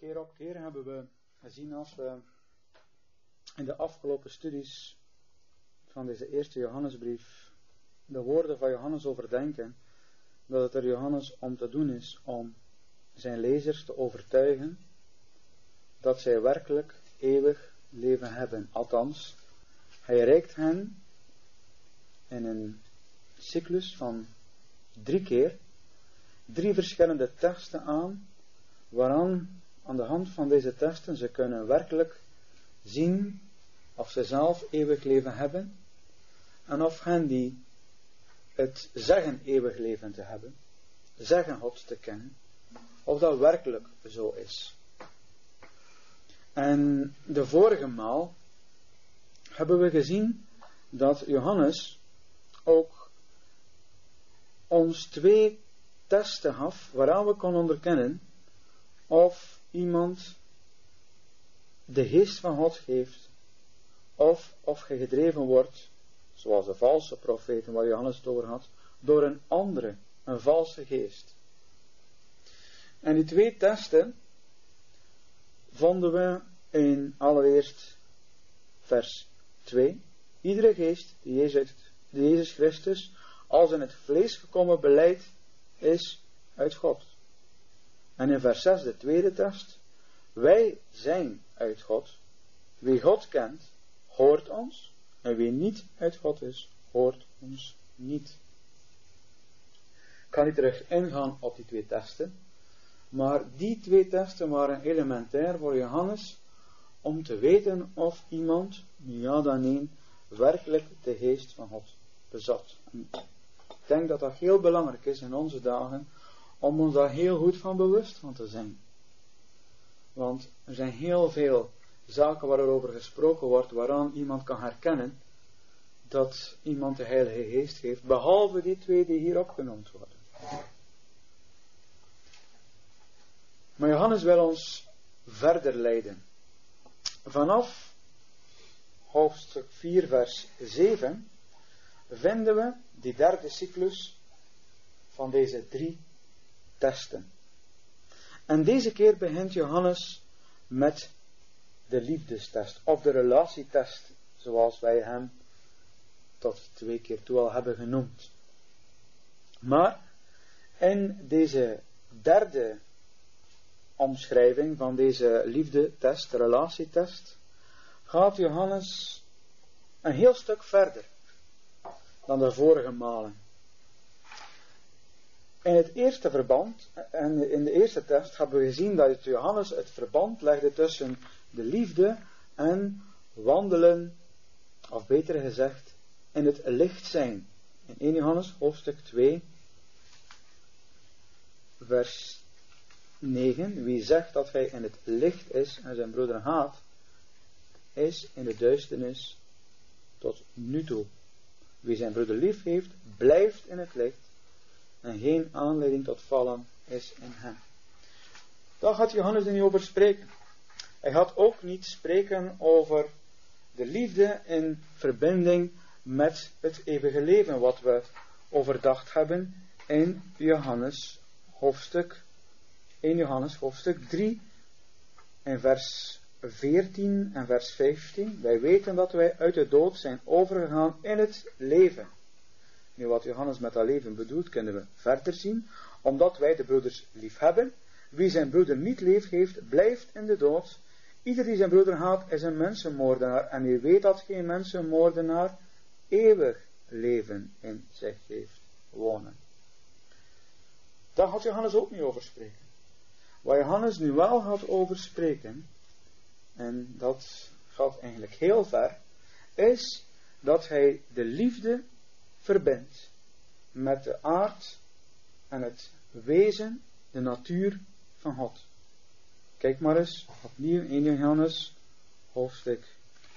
keer op keer hebben we gezien, als we in de afgelopen studies van deze eerste Johannesbrief de woorden van Johannes overdenken, dat het er Johannes om te doen is om zijn lezers te overtuigen dat zij werkelijk eeuwig leven hebben. Althans, hij reikt hen in een cyclus van 3 keer 3 verschillende teksten aan, waaraan aan de hand van deze teksten ze kunnen werkelijk zien of ze zelf eeuwig leven hebben en of hen die het zeggen eeuwig leven te hebben, zeggen God te kennen, of dat werkelijk zo is. En de vorige maal hebben we gezien dat Johannes ook ons 2 testen gaf waaraan we konden onderkennen of iemand de geest van God heeft of je gedreven wordt, zoals de valse profeten waar Johannes het over had, door een andere, een valse geest. En die 2 testen vonden we in allereerst vers 2. Iedere geest die Jezus Christus als in het vlees gekomen belijdt, is uit God. En in vers 6 de tweede test. Wij zijn uit God. Wie God kent, hoort ons. En wie niet uit God is, hoort ons niet. Ik ga niet terug ingaan op die 2 testen. Maar die 2 testen waren elementair voor Johannes om te weten of iemand, nu ja dan nee, werkelijk de geest van God bezat. En ik denk dat dat heel belangrijk is in onze dagen, om ons daar heel goed van bewust van te zijn. Want er zijn heel veel zaken waar er over gesproken wordt, waaraan iemand kan herkennen dat iemand de Heilige Geest heeft, behalve die 2 die hier opgenoemd worden. Maar Johannes wil ons verder leiden. Vanaf hoofdstuk 4 vers 7 vinden we die derde cyclus van deze 3 testen. En deze keer begint Johannes met de liefdestest, of de relatietest, zoals wij hem tot 2 keer toe al hebben genoemd. Maar in deze derde omschrijving van deze liefdetest, relatietest, gaat Johannes een heel stuk verder dan de vorige malen. In het eerste verband, en in de eerste test, hebben we gezien dat Johannes het verband legde tussen de liefde en wandelen, of beter gezegd, in het licht zijn. In 1 Johannes hoofdstuk 2, vers 9. Wie zegt dat hij in het licht is en zijn broeder haat, is in de duisternis tot nu toe. Wie zijn broeder lief heeft, blijft in het licht en geen aanleiding tot vallen is in hem. Daar gaat Johannes er niet over spreken. Hij gaat ook niet spreken over de liefde in verbinding met het eeuwige leven, wat we overdacht hebben in 1 Johannes hoofdstuk 3 en vers 14 en vers 15. Wij weten dat wij uit de dood zijn overgegaan in het leven. Nu, wat Johannes met dat leven bedoelt, kunnen we verder zien. Omdat wij de broeders lief hebben. Wie zijn broeder niet lief heeft, blijft in de dood. Ieder die zijn broeder haat, is een mensenmoordenaar. En u weet dat geen mensenmoordenaar eeuwig leven in zich heeft wonen. Daar gaat Johannes ook niet over spreken. Waar Johannes nu wel gaat over spreken, en dat gaat eigenlijk heel ver, is dat hij de liefde verbindt met de aard en het wezen, de natuur van God. Kijk maar eens opnieuw in 1 Johannes hoofdstuk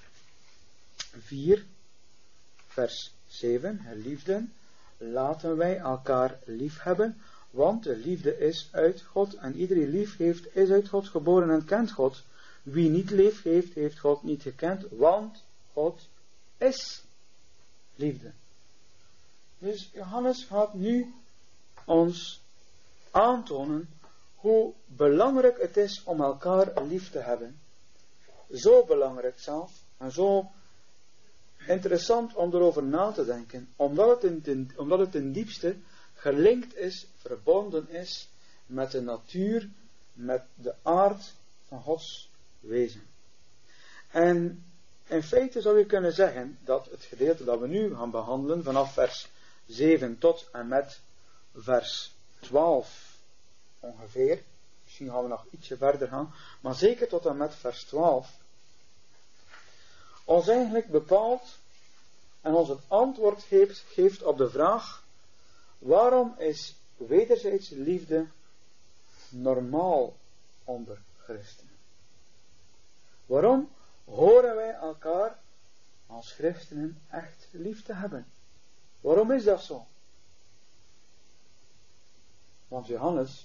4 vers 7. Geliefden, laten wij elkaar lief hebben, want de liefde is uit God en ieder die lief heeft is uit God geboren en kent God. Wie niet lief heeft, heeft God niet gekend, want God is liefde. Dus Johannes gaat nu ons aantonen hoe belangrijk het is om elkaar lief te hebben. Zo belangrijk zelf en zo interessant om erover na te denken, omdat het ten diepste gelinkt is, verbonden is met de natuur, met de aard van Gods wezen. En in feite zou je kunnen zeggen dat het gedeelte dat we nu gaan behandelen, vanaf vers 7 tot en met vers 12 ongeveer, misschien gaan we nog ietsje verder gaan, maar zeker tot en met vers 12, ons eigenlijk bepaalt en ons het antwoord geeft op de vraag: waarom is wederzijdse liefde normaal onder christenen? Waarom horen wij elkaar als christenen echt lief te hebben? Waarom is dat zo? Want Johannes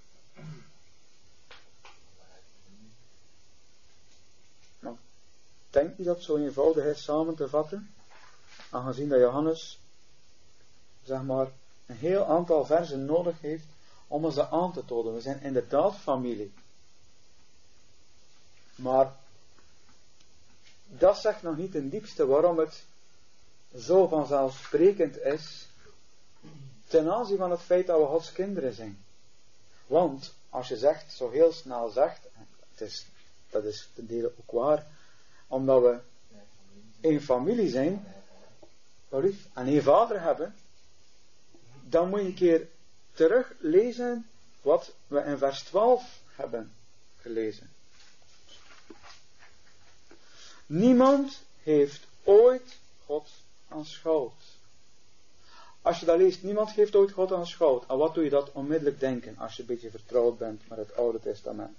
denkt niet dat het zo eenvoudig is samen te vatten, aangezien dat Johannes, zeg maar, een heel aantal versen nodig heeft om ons dat aan te tonen. We zijn inderdaad familie. Maar dat zegt nog niet ten diepste waarom het zo vanzelfsprekend is ten aanzien van het feit dat we Gods kinderen zijn. Want als je zegt, zo heel snel zegt, dat is ten dele ook waar, omdat we één familie zijn en één vader hebben, dan moet je een keer teruglezen wat we in vers 12 hebben gelezen. Niemand heeft ooit God aanschouwd. Als je dat leest, niemand heeft ooit God aanschouwd. Aan wat doe je dat onmiddellijk denken als je een beetje vertrouwd bent met het Oude Testament?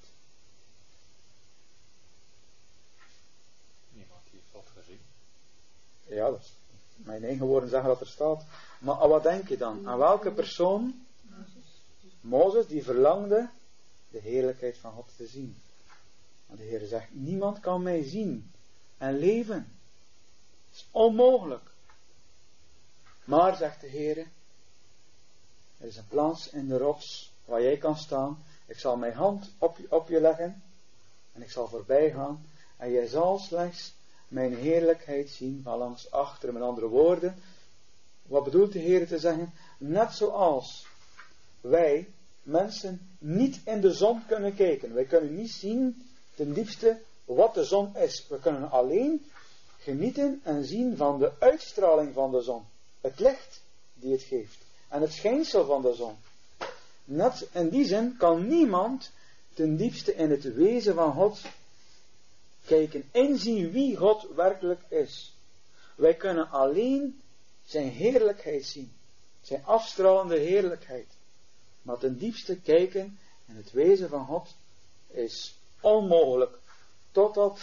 Niemand heeft God gezien. Ja, dat is mijn eigen woorden zeggen dat er staat. Maar aan wat denk je dan? Aan welke persoon? Mozes, die verlangde de heerlijkheid van God te zien. En de Heer zegt, niemand kan mij zien en leven. Het is onmogelijk. Maar, zegt de Heer, er is een plaats in de rots waar jij kan staan. Ik zal mijn hand op je leggen en ik zal voorbij gaan. En jij zal slechts mijn heerlijkheid zien van langs achter. Met andere woorden, wat bedoelt de Heer te zeggen? Net zoals wij mensen niet in de zon kunnen kijken. Wij kunnen niet zien ten diepste wat de zon is. We kunnen alleen genieten en zien van de uitstraling van de zon. Het licht die het geeft. En het schijnsel van de zon. Net in die zin kan niemand ten diepste in het wezen van God kijken. Inzien wie God werkelijk is. Wij kunnen alleen zijn heerlijkheid zien. Zijn afstralende heerlijkheid. Maar ten diepste kijken in het wezen van God is onmogelijk. Totdat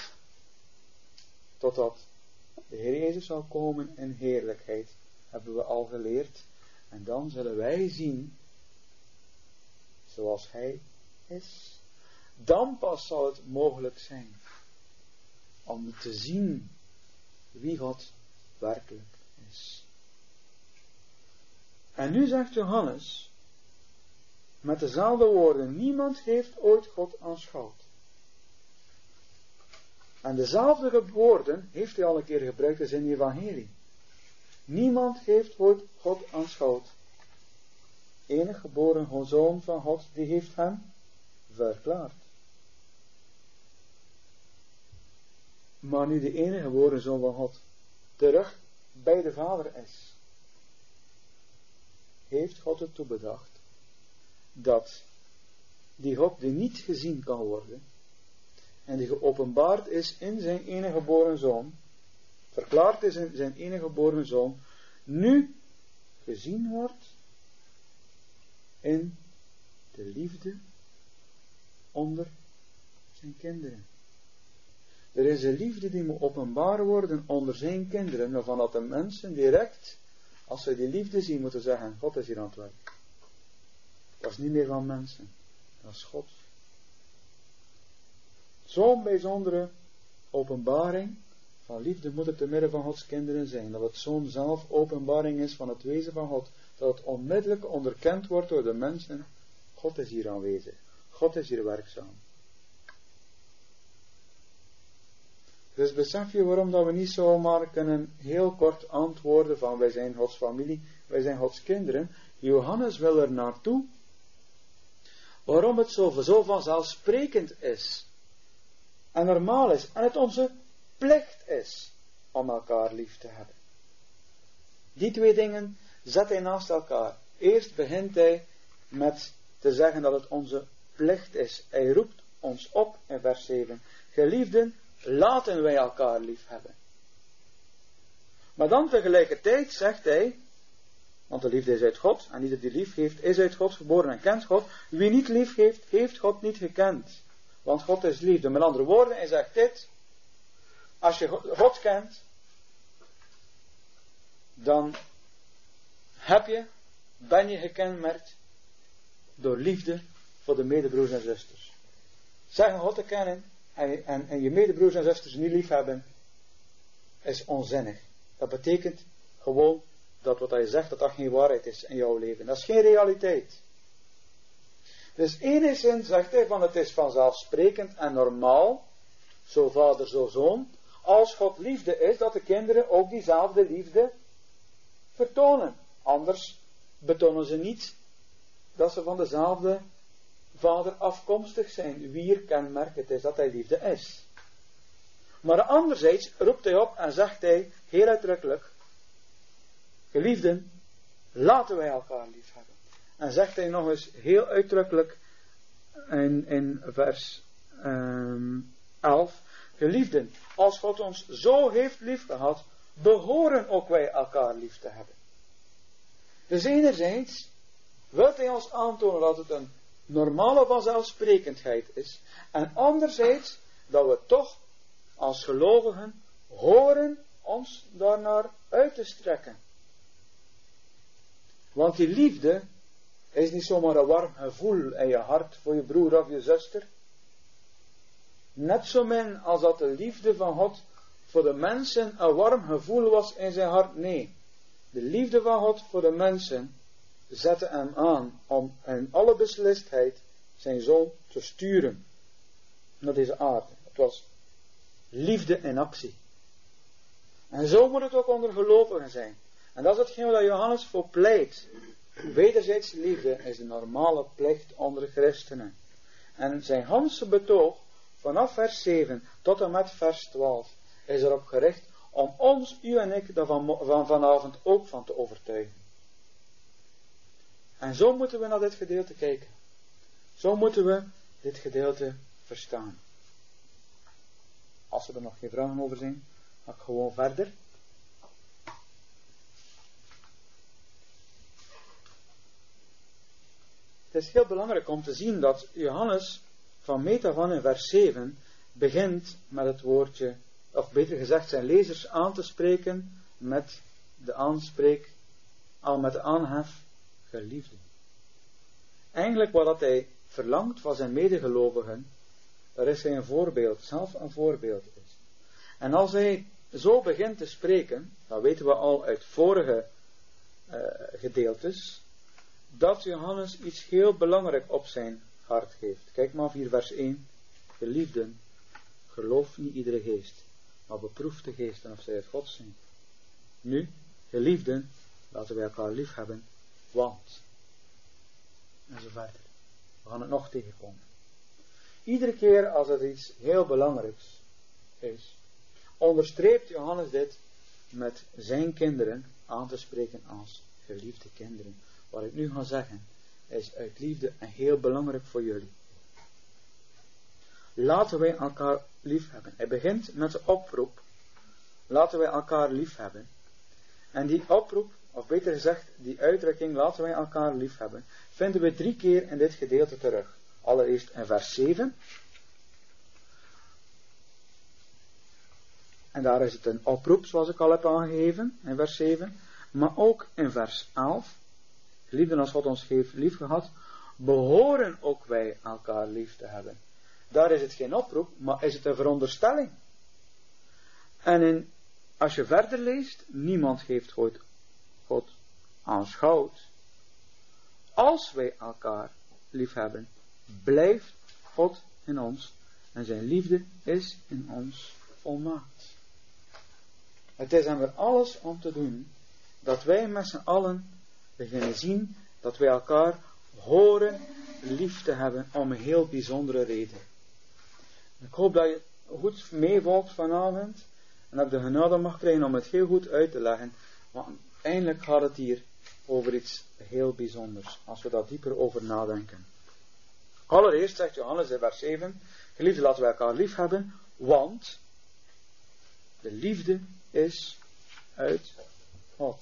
de Heer Jezus zal komen in heerlijkheid. Hebben we al geleerd. En dan zullen wij zien zoals Hij is. Dan pas zal het mogelijk zijn om te zien wie God werkelijk is. En nu zegt Johannes met dezelfde woorden: niemand heeft ooit God aanschouwd. En dezelfde woorden heeft hij al een keer gebruikt in de evangelie. Niemand heeft ooit God aanschouwd. Enig geboren zoon van God, die heeft hem verklaard. Maar nu de enige geboren zoon van God terug bij de Vader is, heeft God het toebedacht dat die God die niet gezien kan worden en die geopenbaard is in zijn enige geboren zoon, verklaard is in zijn enige geboren zoon, nu gezien wordt in de liefde onder zijn kinderen. Er is een liefde die moet openbaar worden onder zijn kinderen, waarvan dat de mensen direct, als ze die liefde zien, moeten zeggen: God is hier aan het werk. Dat is niet meer van mensen, dat is God. Zo'n bijzondere openbaring van liefde moet het te midden van Gods kinderen zijn. Dat het zo'n zelf openbaring is van het wezen van God. Dat het onmiddellijk onderkend wordt door de mensen. God is hier aanwezig. God is hier werkzaam. Dus besef je waarom dat we niet zomaar kunnen heel kort antwoorden van wij zijn Gods familie, wij zijn Gods kinderen. Johannes wil er naartoe. Waarom het zo vanzelfsprekend is. En normaal is. En het onze plicht is om elkaar lief te hebben. Die twee dingen zet hij naast elkaar. Eerst begint hij met te zeggen dat het onze plicht is. Hij roept ons op in vers 7. Geliefden, laten wij elkaar lief hebben. Maar dan tegelijkertijd zegt hij, want de liefde is uit God, en ieder die lief heeft, is uit God geboren en kent God. Wie niet lief heeft, heeft God niet gekend. Want God is liefde. Met andere woorden, hij zegt dit, als je God kent, dan ben je gekenmerkt door liefde voor de medebroers en zusters. Zeggen God te kennen en je medebroers en zusters niet lief hebben, is onzinnig. Dat betekent gewoon dat wat hij zegt, dat geen waarheid is in jouw leven. Dat is geen realiteit. Dus enigszins zegt hij van het is vanzelfsprekend en normaal, zo vader, zo zoon, als God liefde is, dat de kinderen ook diezelfde liefde vertonen. Anders betonen ze niet dat ze van dezelfde vader afkomstig zijn. Wier kenmerk het is dat hij liefde is. Maar anderzijds roept hij op en zegt hij heel uitdrukkelijk, geliefden, laten wij elkaar lief hebben. En zegt hij nog eens heel uitdrukkelijk in vers 11, geliefden, als God ons zo heeft lief gehad, behoren ook wij elkaar lief te hebben. Dus enerzijds wil hij ons aantonen dat het een normale vanzelfsprekendheid is. En anderzijds dat we toch als gelovigen horen ons daarnaar uit te strekken. Want die liefde is niet zomaar een warm gevoel in je hart voor je broer of je zuster. Net zo min als dat de liefde van God voor de mensen een warm gevoel was in zijn hart. Nee, de liefde van God voor de mensen zette hem aan om in alle beslistheid zijn zoon te sturen naar deze aarde. Het was liefde in actie. En zo moet het ook onder gelovigen zijn. En dat is hetgeen waar Johannes voor pleit. Wederzijds liefde is de normale plicht onder de christenen. En zijn ganse betoog vanaf vers 7 tot en met vers 12 is erop gericht om ons, u en ik, daar van vanavond ook van te overtuigen. En zo moeten we naar dit gedeelte kijken. Zo moeten we dit gedeelte verstaan. Als er nog geen vragen over zijn, ga ik gewoon verder. Het is heel belangrijk om te zien dat Johannes van meet af aan in vers 7 begint met het woordje, of beter gezegd zijn lezers aan te spreken met de aanhef geliefde. Eigenlijk wat hij verlangt van zijn medegelovigen, daar is hij een voorbeeld, zelf een voorbeeld is. En als hij zo begint te spreken, dan weten we al uit vorige gedeeltes, dat Johannes iets heel belangrijk op zijn hart geeft. Kijk maar 4 vers 1. Geliefden, geloof niet iedere geest, maar beproef de geesten of zij uit God zijn. Nu, geliefden, laten wij elkaar lief hebben, want. En zo verder. We gaan het nog tegenkomen. Iedere keer als het iets heel belangrijks is, onderstreept Johannes dit met zijn kinderen aan te spreken als geliefde kinderen. Wat ik nu ga zeggen is uit liefde en heel belangrijk voor jullie. Laten wij elkaar lief hebben. Hij begint met de oproep. Laten wij elkaar lief hebben. En die oproep, of beter gezegd, die uitdrukking, laten wij elkaar lief hebben, vinden we 3 keer in dit gedeelte terug. Allereerst in vers 7. En daar is het een oproep, zoals ik al heb aangegeven, in vers 7. Maar ook in vers 11. Geliefden, als God ons heeft lief gehad, behoren ook wij elkaar lief te hebben. Daar is het geen oproep, maar is het een veronderstelling. En als je verder leest, niemand heeft ooit God aanschouwd. Als wij elkaar lief hebben, blijft God in ons en zijn liefde is in ons volmaakt. Het is aan er alles om te doen dat wij met z'n allen beginnen zien dat wij elkaar horen lief te hebben om een heel bijzondere reden. Ik hoop dat je goed meevolgt vanavond en dat ik de genade mag krijgen om het heel goed uit te leggen, want eindelijk gaat het hier over iets heel bijzonders, als we daar dieper over nadenken. Allereerst zegt Johannes in vers 7, geliefden, laten we elkaar lief hebben, want de liefde is uit God.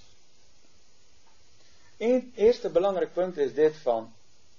Een eerste belangrijk punt is dit van,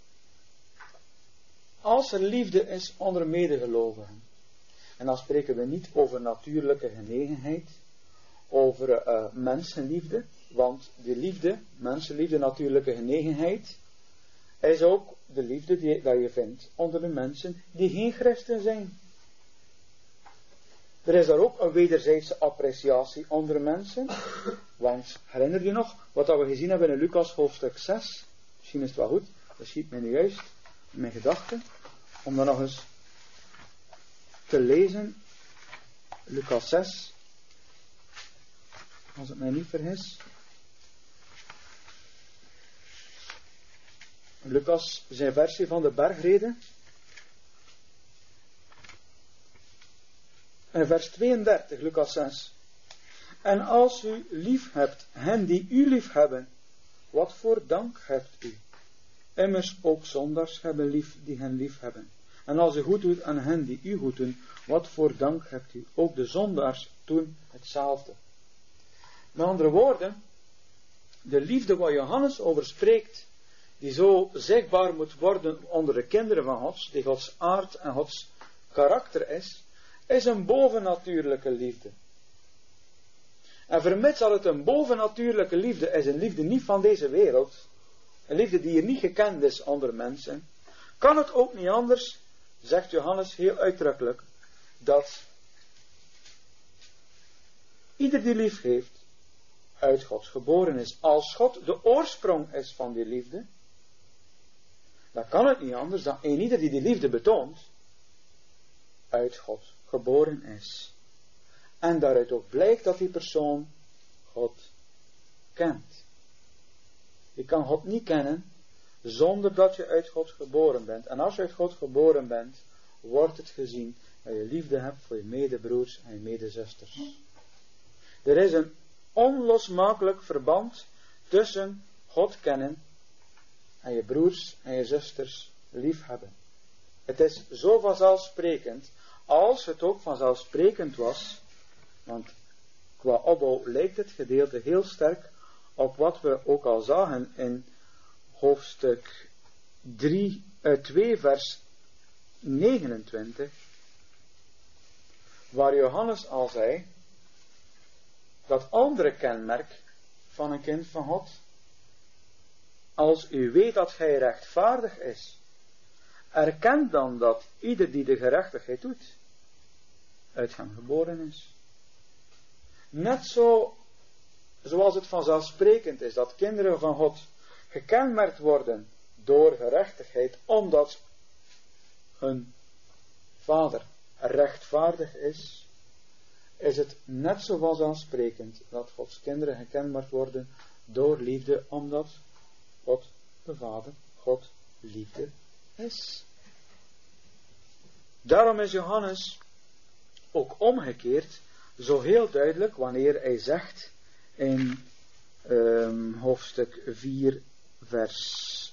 als er liefde is onder medegelovigen, en dan spreken we niet over natuurlijke genegenheid, over mensenliefde, want die liefde, mensenliefde, natuurlijke genegenheid, is ook de liefde dat je vindt onder de mensen die geen christen zijn. Er is daar ook een wederzijdse appreciatie onder mensen, want herinner je nog wat we gezien hebben in Lucas hoofdstuk 6? Misschien is het wel goed, dat schiet mij nu juist in mijn gedachten, om dan nog eens te lezen. Lucas 6, als ik mij niet vergis. Lucas, zijn versie van de bergreden. En vers 32, Lucas 6. En als u lief hebt hen die u lief hebben, wat voor dank hebt u? Immers ook zondaars hebben lief die hen lief hebben. En als u goed doet aan hen die u goed doen, wat voor dank hebt u? Ook de zondaars doen hetzelfde. Met andere woorden, de liefde waar Johannes over spreekt, die zo zichtbaar moet worden onder de kinderen van Gods, die Gods aard en Gods karakter is een bovennatuurlijke liefde. En vermits dat het een bovennatuurlijke liefde is, een liefde niet van deze wereld, een liefde die hier niet gekend is onder mensen, kan het ook niet anders, zegt Johannes heel uitdrukkelijk, dat ieder die lief heeft, uit God geboren is. Als God de oorsprong is van die liefde, dan kan het niet anders dan ieder die liefde betoont, uit God geboren is. En daaruit ook blijkt dat die persoon God kent. Je kan God niet kennen zonder dat je uit God geboren bent. En als je uit God geboren bent, wordt het gezien dat je liefde hebt voor je medebroers en je medezusters. Er is een onlosmakelijk verband tussen God kennen en je broers en je zusters liefhebben. Het is zo vanzelfsprekend, als het ook vanzelfsprekend was, want qua opbouw lijkt het gedeelte heel sterk op wat we ook al zagen in hoofdstuk 2 vers 29, waar Johannes al zei, dat andere kenmerk van een kind van God, als u weet dat gij rechtvaardig is, erkent dan dat ieder die de gerechtigheid doet, uit hem geboren is. Net zoals het vanzelfsprekend is dat kinderen van God gekenmerkt worden door gerechtigheid, omdat hun vader rechtvaardig is het net zo vanzelfsprekend dat Gods kinderen gekenmerkt worden door liefde, omdat God de Vader, God liefde is. Daarom is Johannes ook omgekeerd zo heel duidelijk wanneer hij zegt in hoofdstuk 4 vers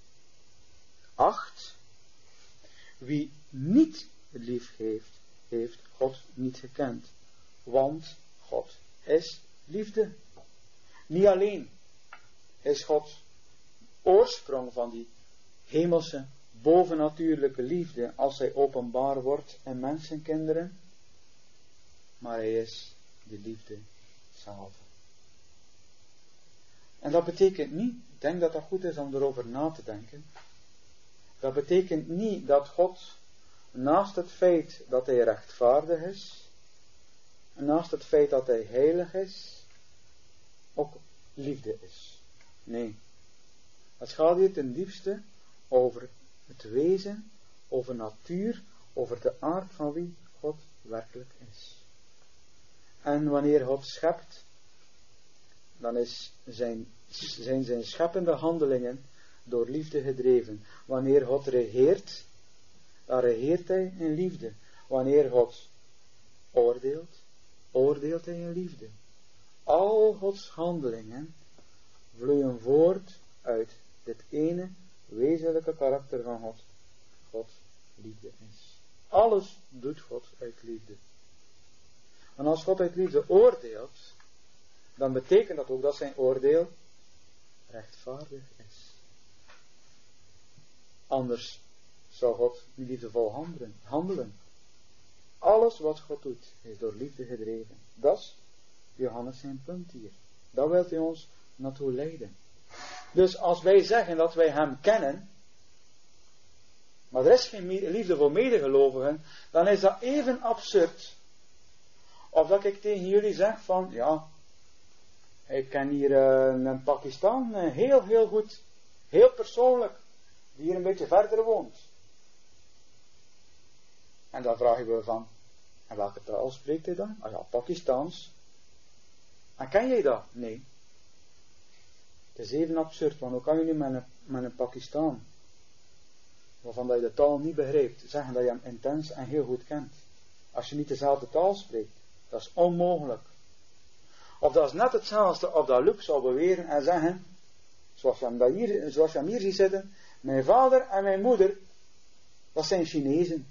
8, wie niet lief heeft God niet gekend, want God is liefde. Niet alleen is God oorsprong van die hemelse, bovennatuurlijke liefde als hij openbaar wordt in mensenkinderen, maar hij is de liefde zelf. En dat betekent niet, ik denk dat dat goed is om erover na te denken, dat betekent niet dat God naast het feit dat hij rechtvaardig is, en naast het feit dat hij heilig is, ook liefde is. Nee. Het gaat hier ten diepste over het wezen wezen, over natuur, over de aard van wie God werkelijk is. En wanneer God schept, dan zijn zijn scheppende handelingen door liefde gedreven. Wanneer God regeert, dan regeert hij in liefde. Wanneer God oordeelt, oordeelt hij in liefde. Al Gods handelingen vloeien voort uit dit ene wezenlijke karakter van God. God liefde is. Alles doet God uit liefde. En als God uit liefde oordeelt, dan betekent dat ook dat zijn oordeel rechtvaardig is. Anders zou God niet liefdevol handelen. Alles wat God doet, is door liefde gedreven. Dat is Johannes zijn punt hier. Daar wil hij ons naartoe leiden. Dus als wij zeggen dat wij hem kennen, maar er is geen liefde voor medegelovigen, dan is dat even absurd. Of dat ik tegen jullie zeg van, ja, ik ken hier een Pakistan heel goed, heel persoonlijk, die hier een beetje verder woont. En dan vraag ik me van, en welke taal spreekt hij dan? Ah ja, Pakistans. En ken jij dat? Nee. Het is even absurd, want hoe kan je nu met een Pakistan, waarvan dat je de taal niet begrijpt, zeggen dat je hem intens en heel goed kent. Als je niet dezelfde taal spreekt, dat is onmogelijk. Of dat is net hetzelfde of dat Luc zou beweren en zeggen, zoals je hem hier ziet zitten, mijn vader en mijn moeder, dat zijn Chinezen.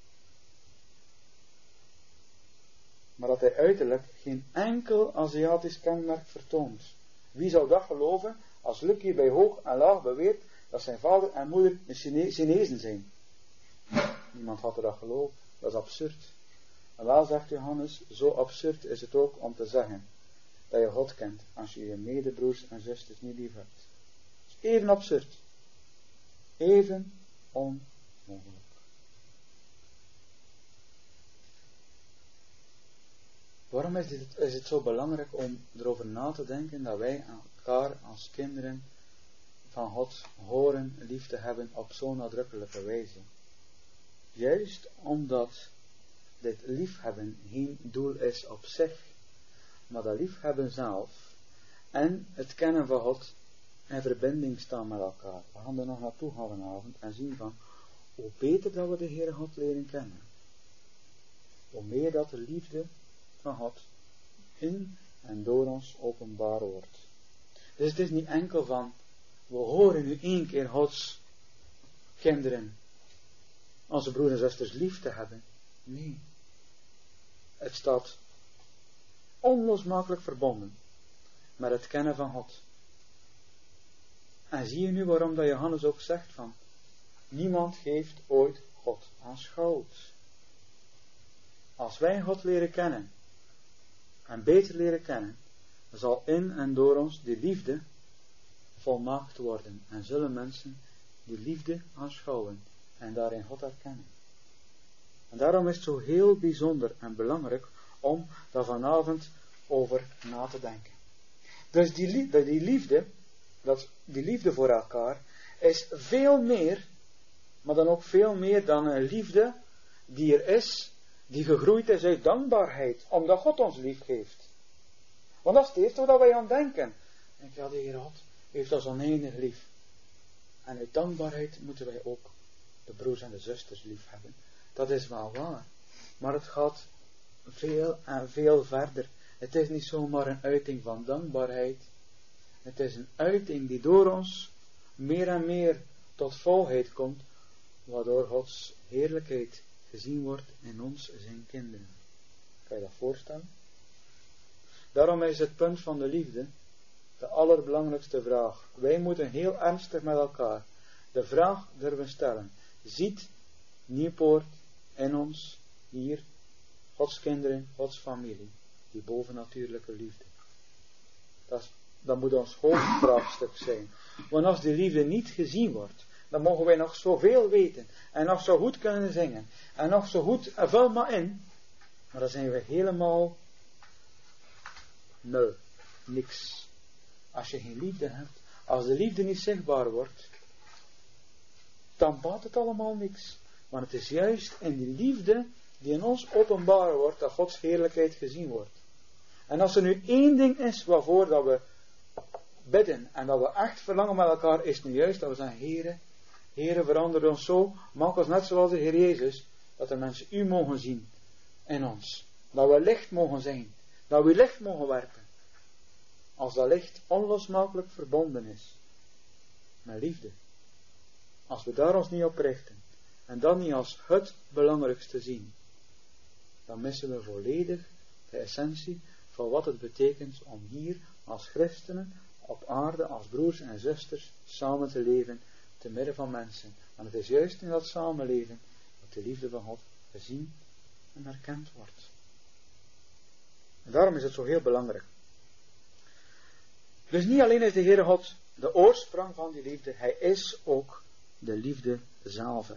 Maar dat hij uiterlijk geen enkel Aziatisch kenmerk vertoont. Wie zou dat geloven als Luc hier bij hoog en laag beweert dat zijn vader en moeder Chinezen zijn? Niemand had er dat geloofd. Dat is absurd. En wel zegt Johannes, zo absurd is het ook om te zeggen dat je God kent als je je medebroers en zusters niet lief hebt. Het is even absurd. Even onmogelijk. Waarom is het zo belangrijk om erover na te denken dat wij elkaar als kinderen van God horen lief te hebben op zo'n nadrukkelijke wijze? Juist omdat dit liefhebben geen doel is op zich, maar dat liefhebben zelf en het kennen van God in verbinding staan met elkaar. We gaan er nog naartoe gaan vanavond en zien van hoe beter dat we de Heere God leren kennen, hoe meer dat de liefde van God in en door ons openbaar wordt. Dus het is niet enkel van, we horen nu 1 keer Gods kinderen, onze broers en zusters lief te hebben. Nee. Het staat onlosmakelijk verbonden met het kennen van God. En zie je nu waarom dat Johannes ook zegt van, niemand heeft ooit God aanschouwd. Als wij God leren kennen, en beter leren kennen, zal in en door ons die liefde volmaakt worden. En zullen mensen die liefde aanschouwen en daarin God herkennen. En daarom is het zo heel bijzonder en belangrijk om daar vanavond over na te denken. Dus die liefde voor elkaar is veel meer, maar dan ook veel meer dan een liefde die er is, die gegroeid is uit dankbaarheid, omdat God ons lief heeft. Want dat is het eerste wat wij aan denken. En ja, de Heer God heeft ons oneindig lief. En uit dankbaarheid moeten wij ook de broers en de zusters lief hebben. Dat is wel waar. Maar het gaat veel en veel verder. Het is niet zomaar een uiting van dankbaarheid. Het is een uiting die door ons meer en meer tot volheid komt, waardoor Gods heerlijkheid gezien wordt in ons, zijn kinderen. Kan je dat voorstellen? Daarom is het punt van de liefde de allerbelangrijkste vraag. Wij moeten heel ernstig met elkaar de vraag durven stellen. Ziet Nieuwpoort in ons, hier, Gods kinderen, Gods familie, die bovennatuurlijke liefde? Dat moet ons hoofdvraagstuk zijn. Want als die liefde niet gezien wordt, dan mogen wij nog zoveel weten. En nog zo goed kunnen zingen. En nog zo goed, vul maar in. Maar dan zijn we helemaal nul. Niks. Als je geen liefde hebt, als de liefde niet zichtbaar wordt, dan baat het allemaal niks. Maar het is juist in die liefde die in ons openbaar wordt, dat Gods heerlijkheid gezien wordt. En als er nu één ding is waarvoor dat we bidden en dat we echt verlangen met elkaar, is nu juist dat we zeggen, Heere, verander ons zo, maak ons net zoals de Heer Jezus, dat de mensen u mogen zien in ons. Dat we licht mogen zijn, dat we licht mogen werpen. Als dat licht onlosmakelijk verbonden is met liefde. Als we daar ons niet op richten en dat niet als het belangrijkste zien, dan missen we volledig de essentie van wat het betekent om hier als christenen op aarde, als broers en zusters samen te leven te midden van mensen. Want het is juist in dat samenleven dat de liefde van God gezien en herkend wordt. En daarom is het zo heel belangrijk. Dus niet alleen is de Heere God de oorsprong van die liefde, hij is ook de liefde zelf.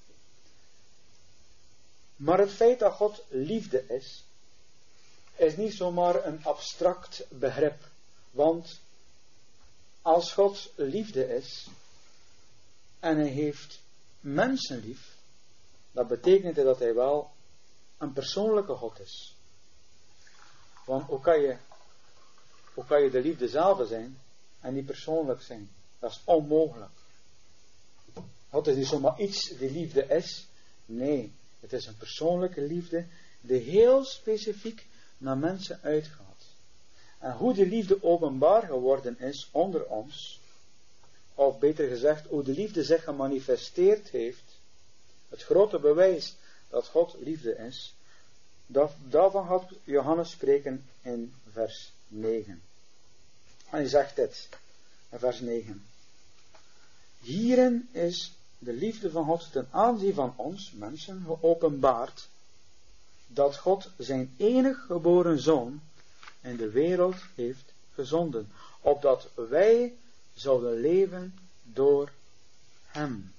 Maar het feit dat God liefde is niet zomaar een abstract begrip. Want als God liefde is en hij heeft mensen lief, dat betekent dat hij wel een persoonlijke God is. Want hoe kan je de liefde zelf zijn en niet persoonlijk zijn? Dat is onmogelijk. God is niet zomaar iets die liefde is. Nee, het is een persoonlijke liefde die heel specifiek naar mensen uitgaat. En hoe die liefde openbaar geworden is onder ons, of beter gezegd, hoe de liefde zich gemanifesteerd heeft, het grote bewijs dat God liefde is, daarvan gaat Johannes spreken in vers 9. En hij zegt dit, in vers 9. Hierin is de liefde van God ten aanzien van ons, mensen, geopenbaard, dat God zijn enig geboren Zoon in de wereld heeft gezonden, opdat wij zouden leven door hem.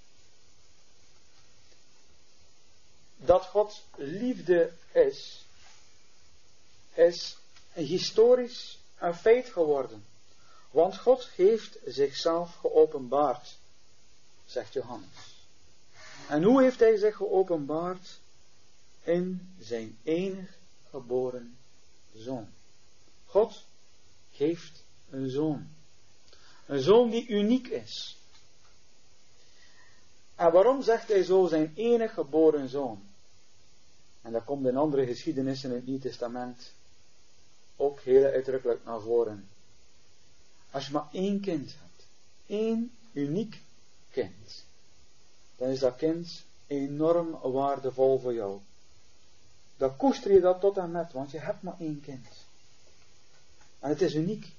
Dat God liefde is een historisch een feit geworden. Want God heeft zichzelf geopenbaard, zegt Johannes. En hoe heeft hij zich geopenbaard? In zijn enig geboren Zoon. God geeft een zoon. Een zoon die uniek is. En waarom zegt hij zo zijn enig geboren zoon? En dat komt in andere geschiedenissen in het Nieuw Testament ook heel uitdrukkelijk naar voren. Als je maar één kind hebt, één uniek kind, dan is dat kind enorm waardevol voor jou. Dan koester je dat tot en met, want je hebt maar één kind. En het is uniek.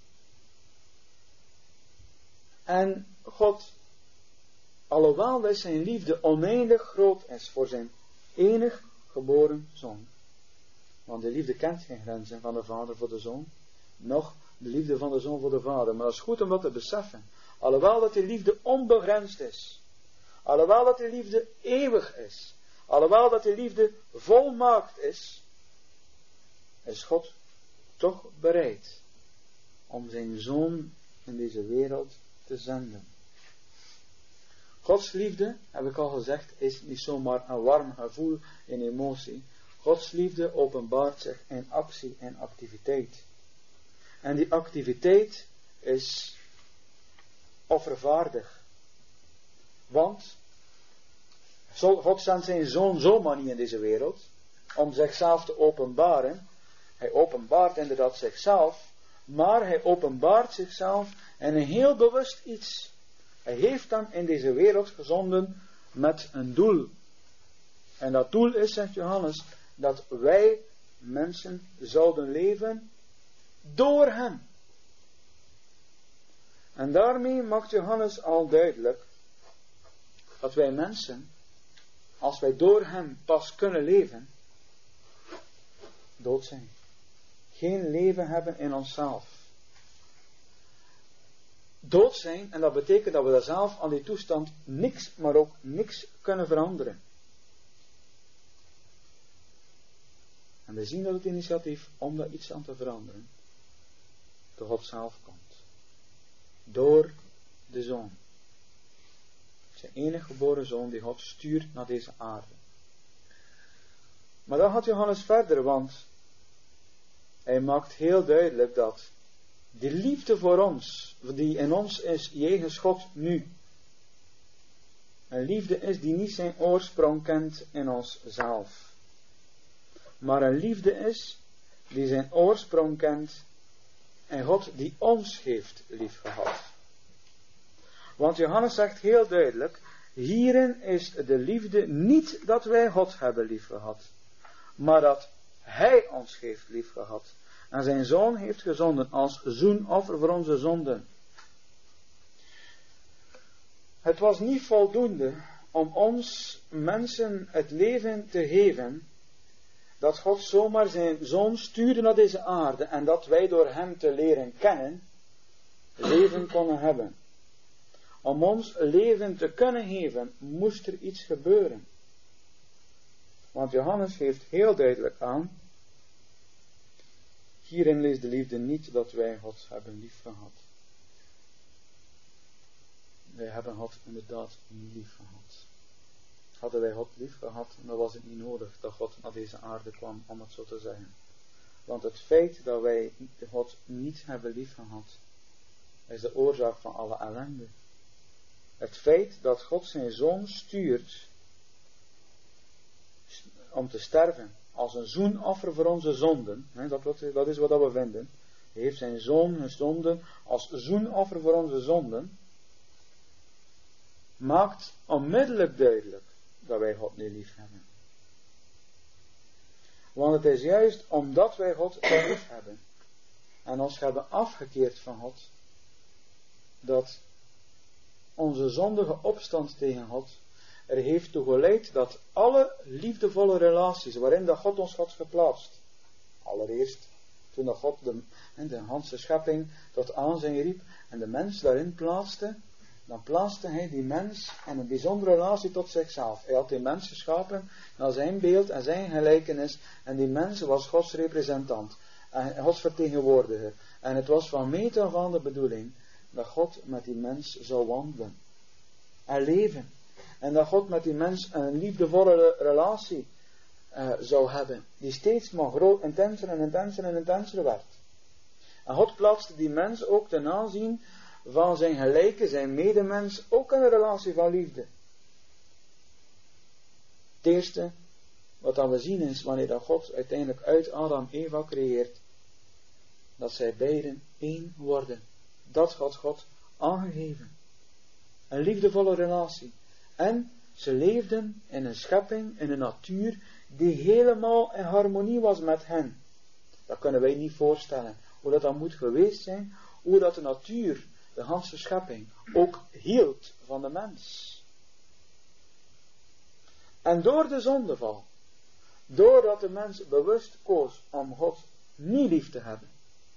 En God, alhoewel dat zijn liefde oneindig groot is voor zijn enig geboren zoon. Want de liefde kent geen grenzen van de vader voor de zoon, noch de liefde van de zoon voor de vader. Maar dat is goed om dat te beseffen. Alhoewel dat die liefde onbegrensd is. Alhoewel dat die liefde eeuwig is. Alhoewel dat die liefde volmaakt is. Is God toch bereid om zijn zoon in deze wereld te zenden. Gods liefde, heb ik al gezegd, is niet zomaar een warm gevoel en emotie. Gods liefde openbaart zich in actie en activiteit. En die activiteit is offervaardig. Want God zendt zijn zoon zomaar niet in deze wereld om zichzelf te openbaren. Hij openbaart inderdaad zichzelf, maar hij openbaart zichzelf in een heel bewust iets. Hij heeft hem in deze wereld gezonden met een doel. En dat doel is, zegt Johannes, dat wij mensen zouden leven door hem. En daarmee maakt Johannes al duidelijk dat wij mensen, als wij door hem pas kunnen leven, dood zijn. Geen leven hebben in onszelf. Dood zijn, en dat betekent dat we daar zelf aan die toestand niks, maar ook niks kunnen veranderen. En we zien dat het initiatief om daar iets aan te veranderen, door God zelf komt. Door de Zoon. Zijn enige geboren zoon die God stuurt naar deze aarde. Maar dan gaat Johannes verder, want hij maakt heel duidelijk dat de liefde voor ons, die in ons is jegens God nu, een liefde is die niet zijn oorsprong kent in onszelf, maar een liefde is die zijn oorsprong kent in God die ons heeft liefgehad. Want Johannes zegt heel duidelijk, hierin is de liefde niet dat wij God hebben liefgehad, maar dat Hij ons heeft liefgehad en zijn Zoon heeft gezonden als zoenoffer voor onze zonden. Het was niet voldoende om ons mensen het leven te geven, dat God zomaar zijn Zoon stuurde naar deze aarde en dat wij door hem te leren kennen, leven konden hebben. Om ons leven te kunnen geven, moest er iets gebeuren. Want Johannes geeft heel duidelijk aan, hierin leest de liefde niet dat wij God hebben liefgehad. Wij hebben God inderdaad niet liefgehad. Hadden wij God liefgehad, dan was het niet nodig dat God naar deze aarde kwam, om het zo te zeggen. Want het feit dat wij God niet hebben liefgehad, is de oorzaak van alle ellende. Het feit dat God zijn Zoon stuurt om te sterven als een zoenoffer voor onze zonden, dat is wat we vinden. Hij heeft zijn Zoon gezonden als zoenoffer voor onze zonden, maakt onmiddellijk duidelijk dat wij God niet lief hebben. Want het is juist omdat wij God lief hebben en ons hebben afgekeerd van God, dat onze zondige opstand tegen God er heeft toe geleid dat alle liefdevolle relaties waarin dat God ons had geplaatst, allereerst toen dat God de ganse schepping tot aanzien riep en de mens daarin plaatste, dan plaatste hij die mens in een bijzondere relatie tot zichzelf. Hij had die mens geschapen naar zijn beeld en zijn gelijkenis en die mens was Gods representant en Gods vertegenwoordiger. En het was van meet af aan de bedoeling dat God met die mens zou wandelen en leven. En dat God met die mens een liefdevolle relatie zou hebben, die steeds maar groot, intenser en intenser en intenser werd. En God plaatste die mens ook ten aanzien van zijn gelijke, zijn medemens, ook in een relatie van liefde. Het eerste wat dan we zien is, wanneer dat God uiteindelijk uit Adam en Eva creëert, dat zij beiden één worden. Dat had God aangegeven. Een liefdevolle relatie. En ze leefden in een schepping, in een natuur, die helemaal in harmonie was met hen. Dat kunnen wij niet voorstellen. Hoe dat dan moet geweest zijn, hoe dat de natuur, de ganse schepping, ook hield van de mens. En door de zondeval, doordat de mens bewust koos om God niet lief te hebben,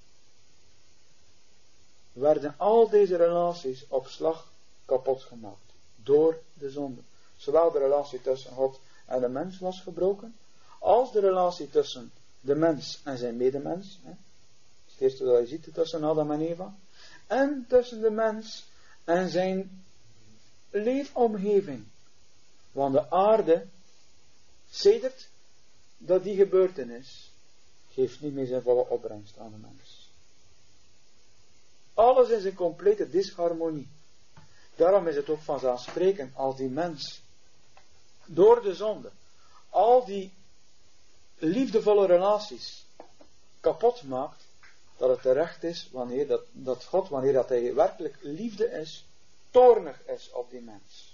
werden al deze relaties op slag kapot gemaakt. Door de zonde. Zowel de relatie tussen God en de mens was gebroken, als de relatie tussen de mens en zijn medemens. Het eerste dat je ziet tussen Adam en Eva. En tussen de mens en zijn leefomgeving. Want de aarde, sedert dat die gebeurtenis, geeft niet meer zijn volle opbrengst aan de mens. Alles is in complete disharmonie. Daarom is het ook vanzelfsprekend als die mens door de zonde al die liefdevolle relaties kapot maakt, dat het terecht is wanneer dat God, wanneer dat hij werkelijk liefde is, toornig is op die mens.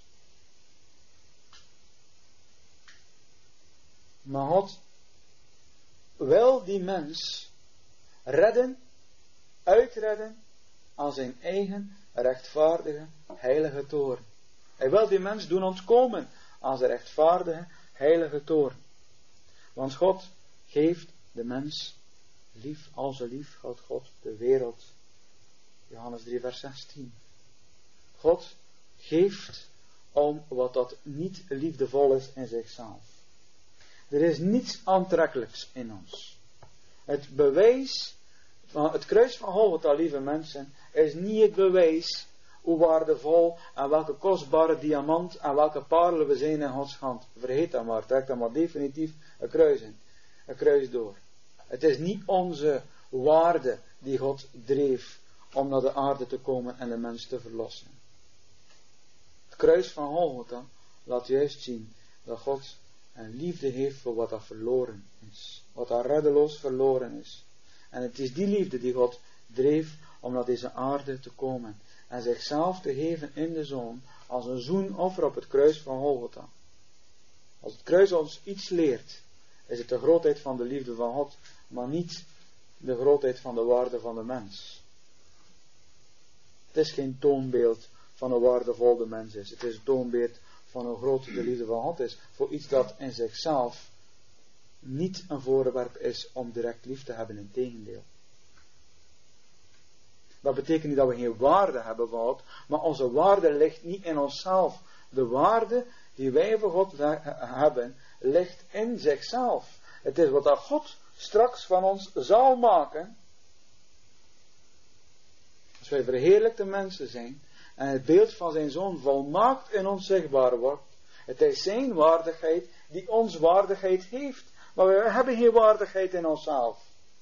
Maar God wil die mens redden, uitredden aan zijn eigen rechtvaardige, heilige toorn. Hij wil die mens doen ontkomen aan zijn rechtvaardige, heilige toorn. Want God geeft de mens lief, als lief had God de wereld. Johannes 3 vers 16. God geeft om wat dat niet liefdevol is in zichzelf. Er is niets aantrekkelijks in ons. Het bewijs van het kruis van Golgotha, lieve mensen, is niet het bewijs hoe waardevol en welke kostbare diamant en welke parelen we zijn in Gods hand. Vergeet dat maar, trek dat maar definitief een kruis in. Een kruis door. Het is niet onze waarde die God dreef om naar de aarde te komen en de mens te verlossen. Het kruis van Golgotha laat juist zien dat God een liefde heeft voor wat er verloren is. Wat er reddeloos verloren is. En het is die liefde die God dreef om naar deze aarde te komen. En zichzelf te geven in de Zoon als een zoenoffer op het kruis van Golgotha. Als het kruis ons iets leert, is het de grootheid van de liefde van God, maar niet de grootheid van de waarde van de mens. Het is geen toonbeeld van hoe waardevol de mens is. Het is een toonbeeld van hoe groot de liefde van God is. Voor iets dat in zichzelf niet een voorwerp is om direct lief te hebben, integendeel. Dat betekent niet dat we geen waarde hebben voor God, maar onze waarde ligt niet in onszelf. De waarde die wij voor God hebben, ligt in zichzelf. Het is wat God straks van ons zal maken, als wij verheerlijkte mensen zijn, en het beeld van zijn Zoon volmaakt in ons zichtbaar wordt. Het is zijn waardigheid die ons waardigheid heeft. Maar we hebben geen waardigheid in onszelf.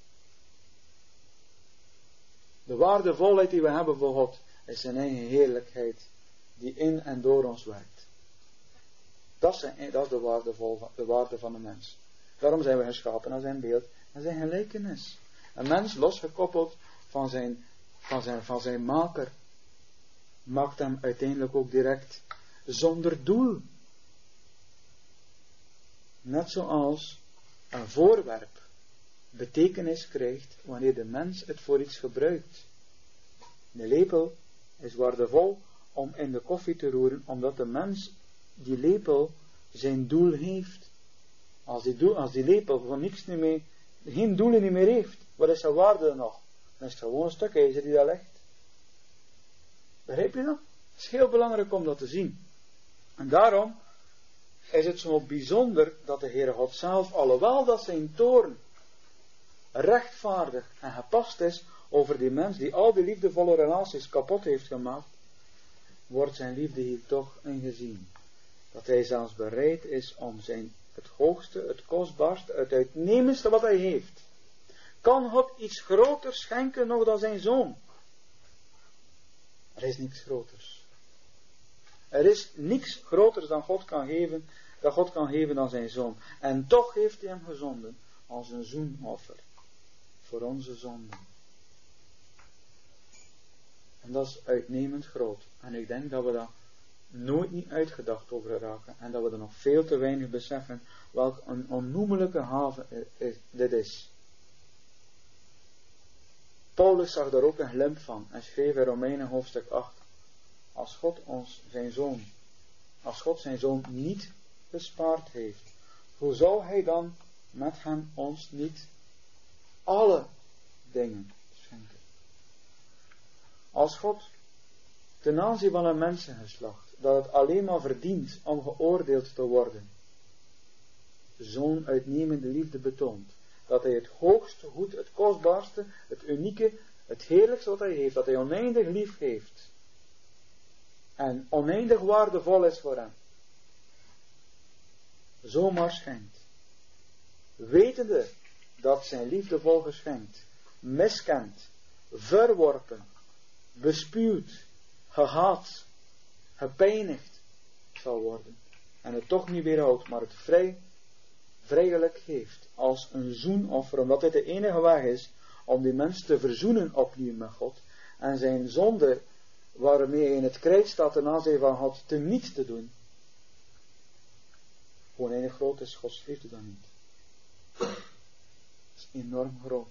De waardevolheid die we hebben voor God is zijn eigen heerlijkheid die in en door ons werkt. Dat is de waarde van de mens. Daarom zijn we geschapen naar zijn beeld en zijn gelijkenis. Een mens losgekoppeld van zijn maker maakt hem uiteindelijk ook direct zonder doel. Net zoals een voorwerp betekenis krijgt wanneer de mens het voor iets gebruikt. De lepel is waardevol om in de koffie te roeren, omdat de mens die lepel zijn doel heeft. Als die lepel voor niks niet meer, geen doelen niet meer heeft, wat is zijn waarde dan nog? Dan is het gewoon een stuk ijzer die daar ligt. Begrijp je dat? Het is heel belangrijk om dat te zien. En daarom is het zo bijzonder dat de Heere God zelf, alhoewel dat zijn toorn rechtvaardig en gepast is over die mens die al die liefdevolle relaties kapot heeft gemaakt, wordt zijn liefde hier toch ingezien. Dat hij zelfs bereid is om het hoogste, het kostbaarste, het uitnemendste wat hij heeft. Kan God iets groters schenken nog dan zijn Zoon? Er is niets groters. Er is niets groters dan God kan geven dan zijn Zoon. En toch heeft hij hem gezonden als een zoenoffer voor onze zonden. En dat is uitnemend groot. En ik denk dat we daar nooit niet uitgedacht over raken. En dat we er nog veel te weinig beseffen welk een onnoemelijke haven dit is. Paulus zag daar ook een glimp van en schreef in Romeinen hoofdstuk 8. Als God zijn zoon niet bespaard heeft, hoe zou hij dan met hem ons niet alle dingen schenken? Als God ten aanzien van een mensengeslacht, dat het alleen maar verdient om geoordeeld te worden, zo'n uitnemende liefde betoont, dat hij het hoogste goed, het kostbaarste, het unieke, het heerlijkste wat hij heeft, dat hij oneindig lief heeft en oneindig waardevol is voor hem, zomaar schenkt, wetende dat zijn liefdevol geschenkt, miskend, verworpen, bespuwd, gehaat, gepijnigd zal worden en het toch niet weerhoudt, maar het vrijelijk geeft als een zoenoffer, omdat dit de enige weg is om die mens te verzoenen opnieuw met God en zijn zonde waarmee hij in het krijt staat ten aanzien van God te niets te doen. Hoe oneindig groot is Gods liefde dan niet? Dat is enorm groot.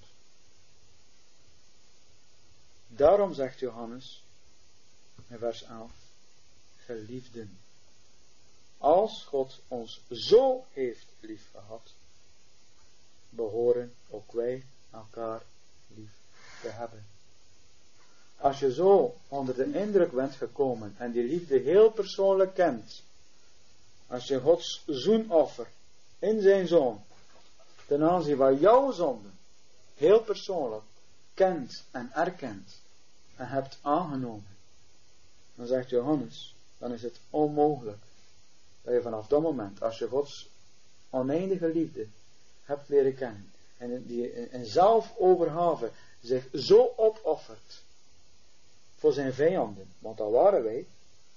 Daarom zegt Johannes in vers 11, geliefden, als God ons zo heeft lief gehad, behoren ook wij elkaar lief te hebben. Als je zo onder de indruk bent gekomen en die liefde heel persoonlijk kent, als je Gods zoenoffer in zijn Zoon ten aanzien van jouw zonde heel persoonlijk kent en erkent en hebt aangenomen, dan zegt Johannes, dan is het onmogelijk dat je vanaf dat moment, als je Gods oneindige liefde hebt leren kennen, en die in zelfovergave zich zo opoffert voor zijn vijanden, want dat waren wij.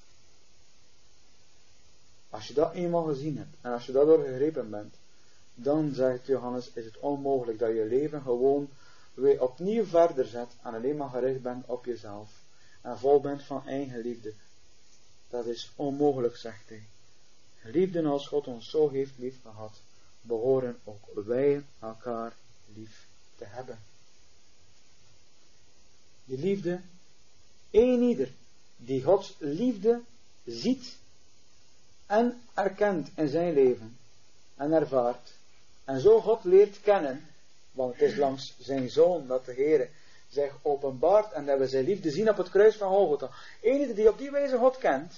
Als je dat eenmaal gezien hebt, en als je daardoor gegrepen bent, dan, zegt Johannes, is het onmogelijk dat je leven gewoon weer opnieuw verder zet en alleen maar gericht bent op jezelf en vol bent van eigen liefde. Dat is onmogelijk, zegt hij. Liefde als God ons zo heeft lief gehad, behoren ook wij elkaar lief te hebben. Die liefde, ieder die Gods liefde ziet en erkent in zijn leven en ervaart, en zo God leert kennen, want het is langs zijn Zoon dat de Heer zich openbaart en dat we zijn liefde zien op het kruis van Golgotha. Ieder die op die wijze God kent,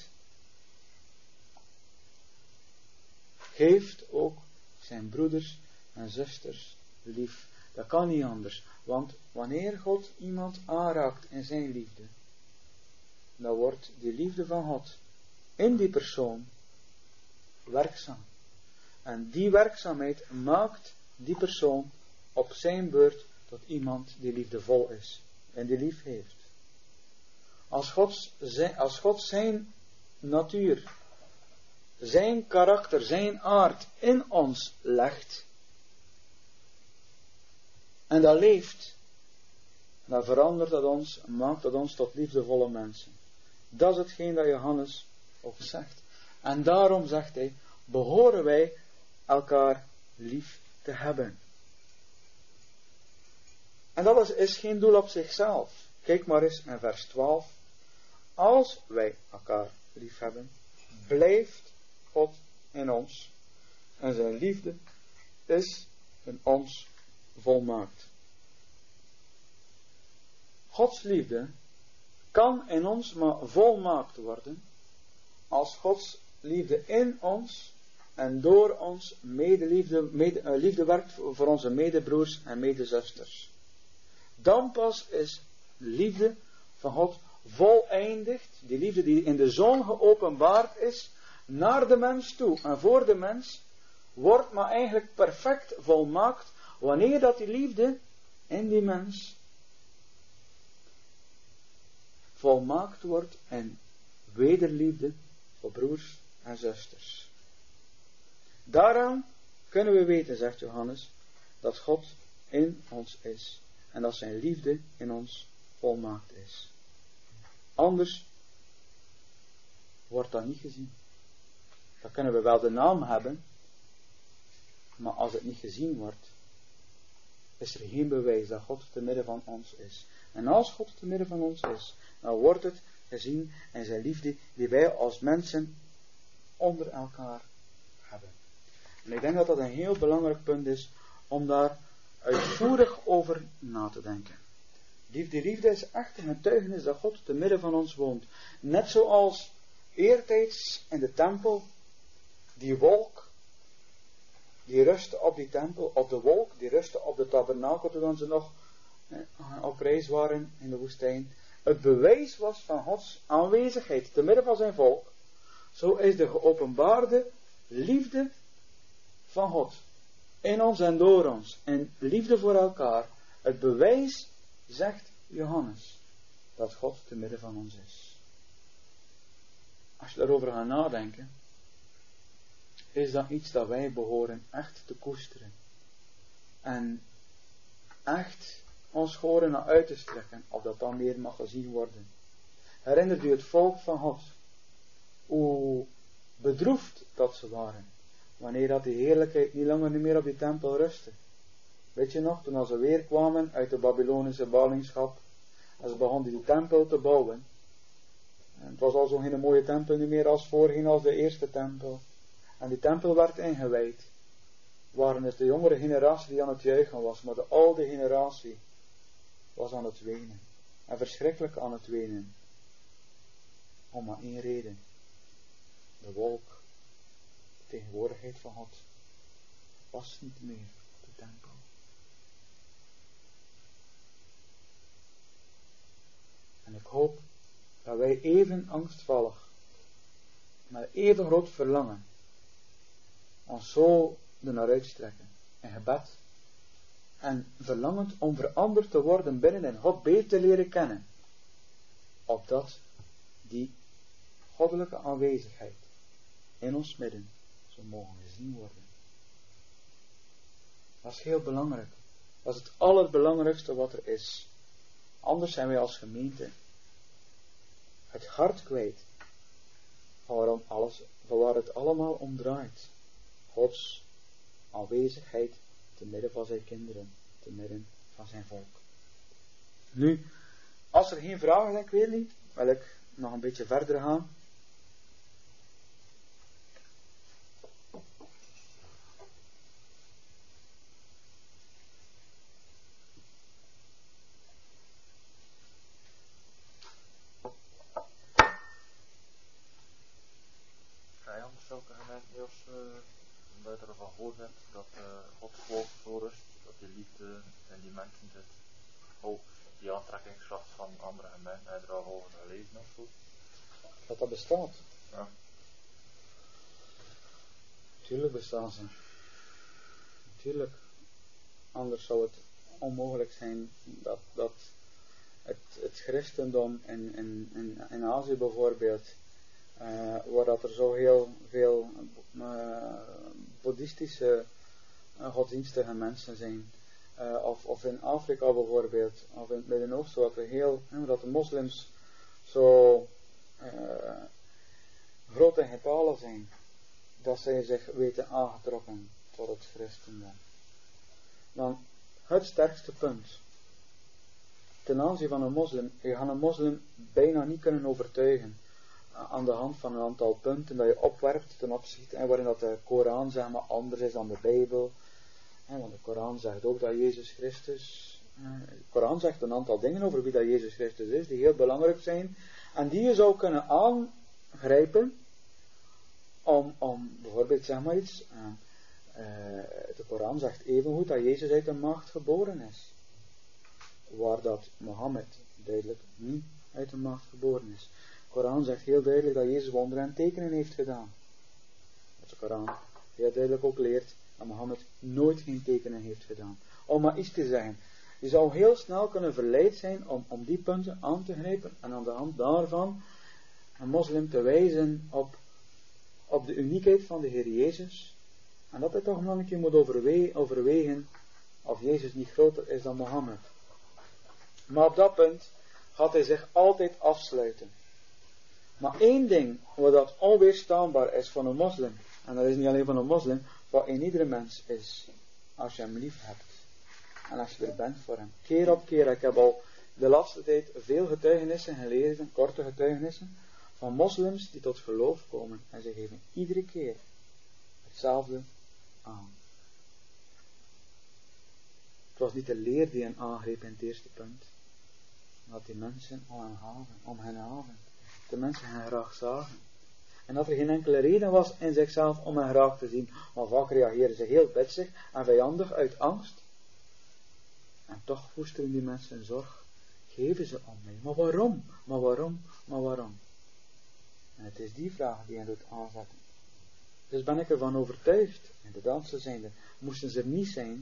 geeft ook zijn broeders en zusters lief. Dat kan niet anders, want wanneer God iemand aanraakt in zijn liefde, dan wordt die liefde van God in die persoon werkzaam. En die werkzaamheid maakt die persoon op zijn beurt tot iemand die liefdevol is en die lief heeft. Als God zijn natuur, zijn karakter, zijn aard in ons legt en dat leeft, dan verandert dat ons, maakt dat ons tot liefdevolle mensen. Dat is hetgeen dat Johannes ook zegt. En daarom zegt hij, behoren wij elkaar lief te hebben. En dat is geen doel op zichzelf. Kijk maar eens in vers 12. Als wij elkaar lief hebben, blijft God in ons en zijn liefde is in ons volmaakt. Gods liefde kan in ons maar volmaakt worden als Gods liefde in ons en door ons liefde werkt voor onze medebroers en medezusters. Dan pas is liefde van God voleindigd, die liefde die in de Zoon geopenbaard is, naar de mens toe en voor de mens, wordt maar eigenlijk perfect volmaakt, wanneer dat die liefde in die mens volmaakt wordt en wederliefde voor broers en zusters. Daaraan kunnen we weten, zegt Johannes, dat God in ons is en dat zijn liefde in ons volmaakt is. Anders wordt dat niet gezien. Dan kunnen we wel de naam hebben, maar als het niet gezien wordt, is er geen bewijs dat God te midden van ons is. En als God te midden van ons is, dan wordt het gezien in zijn liefde die wij als mensen onder elkaar hebben. En ik denk dat dat een heel belangrijk punt is om daar uitvoerig over na te denken. Die liefde is echt een getuigenis dat God te midden van ons woont. Net zoals eertijds in de tempel, die wolk, die rustte op die tempel, op de wolk, die rustte op de tabernakel toen ze nog op reis waren in de woestijn. Het bewijs was van Gods aanwezigheid te midden van zijn volk. Zo is de geopenbaarde liefde van God in ons en door ons. En liefde voor elkaar. Het bewijs, zegt Johannes, dat God te midden van ons is. Als je daarover gaat nadenken, is dat iets dat wij behoren echt te koesteren. En echt ons gehoren naar uit te strekken, of dat dan meer mag gezien worden. Herinnert u het volk van God, hoe bedroefd dat ze waren, wanneer dat die heerlijkheid niet langer meer op die tempel rustte. Weet je nog, toen ze weer kwamen uit de Babylonische ballingschap, en ze begonnen die tempel te bouwen. En het was al zo'n hele mooie tempel, niet meer als voorheen als de eerste tempel. En die tempel werd ingewijd. Waren het de jongere generatie die aan het juichen was, maar de oude generatie was aan het wenen. En verschrikkelijk aan het wenen. Om maar één reden. De wolk, de tegenwoordigheid van God, was niet meer op de tempel. En ik hoop dat wij even angstvallig, met even groot verlangen, ons zo ernaar uitstrekken in gebed en verlangend om veranderd te worden binnen en God beter te leren kennen, opdat die goddelijke aanwezigheid in ons midden zo mogen gezien worden. Dat is heel belangrijk. Dat is het allerbelangrijkste wat er is. Anders zijn wij als gemeente het hart kwijt van waar het allemaal om draait. Gods aanwezigheid te midden van zijn kinderen, te midden van zijn volk. Nu, als er geen vragen zijn, ik weet niet, wil ik nog een beetje verder gaan. Zulke gemeenten als omdat je ervan gehoord hebt dat Gods volk zo rust, dat die liefde in die mensen zit, ook die aantrekkingskracht van andere gemeenten, heb je er al over gelezen of zo? Dat bestaat. Ja. Tuurlijk bestaan ze. Natuurlijk. Anders zou het onmogelijk zijn dat het christendom in Azië bijvoorbeeld, waar dat er zo heel veel boeddhistische godsdienstige mensen zijn, of in Afrika bijvoorbeeld, of in het Midden-Oosten, dat de moslims zo groot in getallen zijn, dat zij zich weten aangetrokken tot het christendom. Dan het sterkste punt ten aanzien van een moslim, je gaat een moslim bijna niet kunnen overtuigen aan de hand van een aantal punten dat je opwerpt ten opzichte, waarin dat de Koran zeg maar anders is dan de Bijbel. Want de Koran zegt ook dat Jezus Christus, de Koran zegt een aantal dingen over wie dat Jezus Christus is, die heel belangrijk zijn, en die je zou kunnen aangrijpen om bijvoorbeeld zeg maar iets, de Koran zegt evengoed dat Jezus uit een maagd geboren is, waar dat Mohammed duidelijk niet uit een maagd geboren is. De Koran zegt heel duidelijk dat Jezus wonderen en tekenen heeft gedaan. Dat de Koran heel duidelijk ook leert dat Mohammed nooit geen tekenen heeft gedaan. Om maar iets te zeggen. Je zou heel snel kunnen verleid zijn om die punten aan te grijpen en aan de hand daarvan een moslim te wijzen op de uniekheid van de Heer Jezus. En dat hij toch nog een keer moet overwegen of Jezus niet groter is dan Mohammed. Maar op dat punt gaat hij zich altijd afsluiten. Maar één ding wat dat onweerstaanbaar is van een moslim, en dat is niet alleen van een moslim, wat in iedere mens is, als je hem lief hebt en als je er bent voor hem. Keer op keer, ik heb al de laatste tijd veel getuigenissen gelezen, korte getuigenissen, van moslims die tot geloof komen en ze geven iedere keer hetzelfde aan. Het was niet de leer die hen aangreep in het eerste punt, maar dat die mensen om hen gaven. De mensen hen graag zagen. En dat er geen enkele reden was in zichzelf om hen graag te zien. Maar vaak reageren ze heel bitsig en vijandig uit angst. En toch koesteren die mensen zorg. Geven ze om mij. Maar waarom? Maar waarom? Maar waarom? En het is die vraag die hen doet aanzetten. Dus ben ik ervan overtuigd, inderdaad ze zijn er. Moesten ze er niet zijn,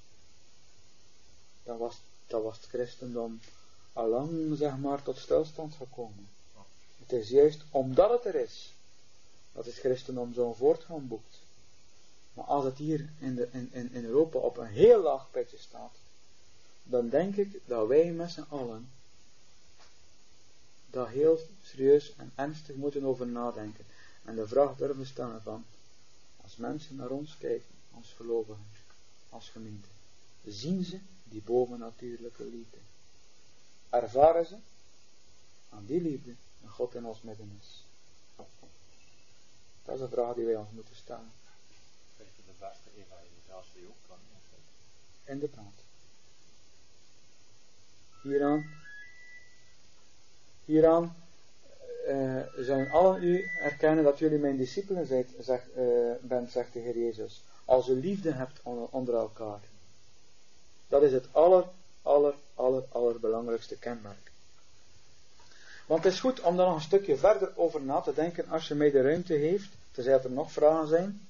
dan was het christendom allang zeg maar tot stilstand gekomen. Het is juist omdat het er is, dat het christendom zo'n voortgang boekt. Maar als het hier in Europa op een heel laag pitje staat, dan denk ik dat wij met z'n allen daar heel serieus en ernstig moeten over nadenken. En de vraag durven stellen van, als mensen naar ons kijken, als gelovigen, als gemeente, zien ze die bovennatuurlijke liefde? Ervaren ze aan die liefde dat God in ons midden is? Dat is een vraag die wij ons moeten stellen. Is het de beste evangelisatie ook kan? Inderdaad. Hieraan zullen allen u erkennen dat jullie mijn discipelen bent, zegt de Heer Jezus. Als u liefde hebt onder elkaar. Dat is het allerbelangrijkste kenmerk. Want het is goed om daar nog een stukje verder over na te denken als je mij de ruimte heeft, tenzij er nog vragen zijn.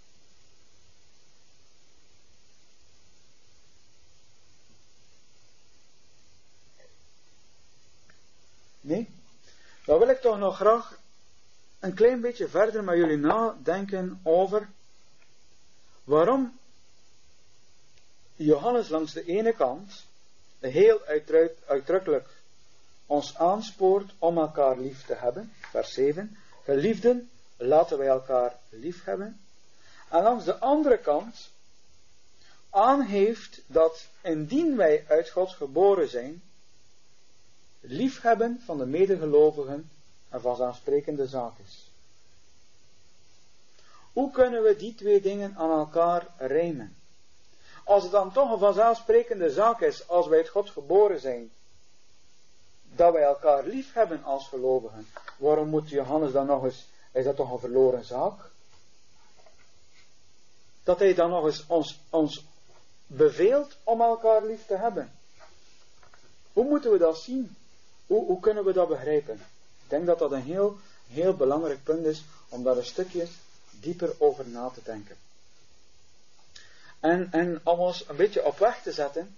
Nee? Dan wil ik toch nog graag een klein beetje verder met jullie nadenken over waarom Johannes langs de ene kant heel uitdrukkelijk ons aanspoort om elkaar lief te hebben. Vers 7. Geliefden, laten wij elkaar lief hebben. En langs de andere kant aangeeft dat indien wij uit God geboren zijn, liefhebben van de medegelovigen een vanzelfsprekende zaak is. Hoe kunnen we die twee dingen aan elkaar rijmen? Als het dan toch een vanzelfsprekende zaak is, als wij uit God geboren zijn, dat wij elkaar lief hebben als gelovigen, waarom moet Johannes dan nog eens, is dat toch een verloren zaak? Dat hij dan nog eens ons beveelt om elkaar lief te hebben. Hoe moeten we dat zien? Hoe kunnen we dat begrijpen? Ik denk dat dat een heel, heel belangrijk punt is om daar een stukje dieper over na te denken. En om ons een beetje op weg te zetten,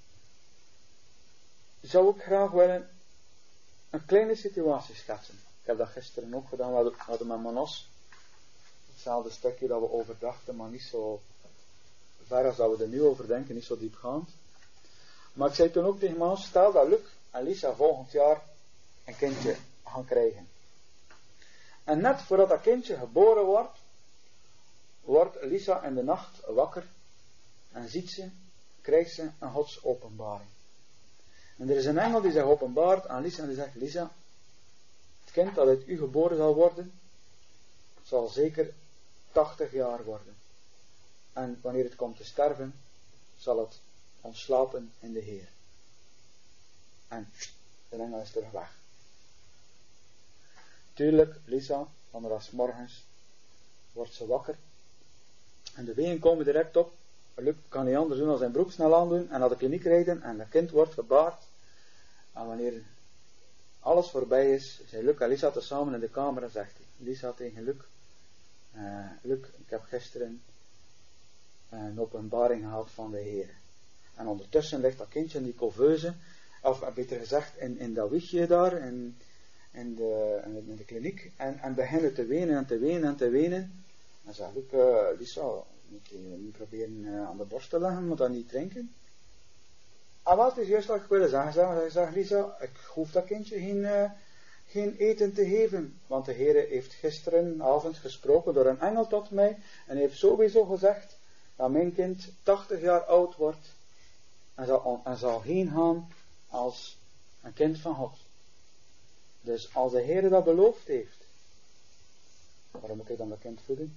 zou ik graag willen een kleine situatie schetsen. Ik heb dat gisteren ook gedaan, we hadden met Manos hetzelfde stukje dat we overdachten, maar niet zo ver als dat we er nu over denken, niet zo diepgaand. Maar ik zei toen ook tegen Manos, stel dat Luc en Lisa volgend jaar een kindje gaan krijgen. En net voordat dat kindje geboren wordt Lisa in de nacht wakker en krijgt ze een godsopenbaring. En er is een engel die zich openbaart aan Lisa en die zegt, Lisa, het kind dat uit u geboren zal worden, zal zeker 80 jaar worden. En wanneer het komt te sterven, zal het ontslapen in de Heer. En de engel is terug weg. Tuurlijk, Lisa, van 's morgens wordt ze wakker. En de ween komen direct op. Luc kan niet anders doen dan zijn broek snel aandoen en naar de kliniek rijden en het kind wordt gebaard. En wanneer alles voorbij is, zijn Luc en Lisa samen in de kamer en zegt Lisa tegen Luc, Luc, ik heb gisteren een openbaring gehad van de Heer. En ondertussen ligt dat kindje in die couveuse, of beter gezegd in dat wiegje daar, in de kliniek, en beginnen te wenen en te wenen en te wenen. En zegt Luc, Lisa, niet proberen aan de borst te leggen, moet dat niet drinken. En wat is juist wat ik wilde zeggen? Zegt Lisa, ik hoef dat kindje geen eten te geven, want de Heer heeft gisterenavond gesproken door een engel tot mij, en heeft sowieso gezegd dat mijn kind 80 jaar oud wordt, en zal heen gaan als een kind van God. Dus als de Heer dat beloofd heeft, waarom moet ik dan dat kind voeden?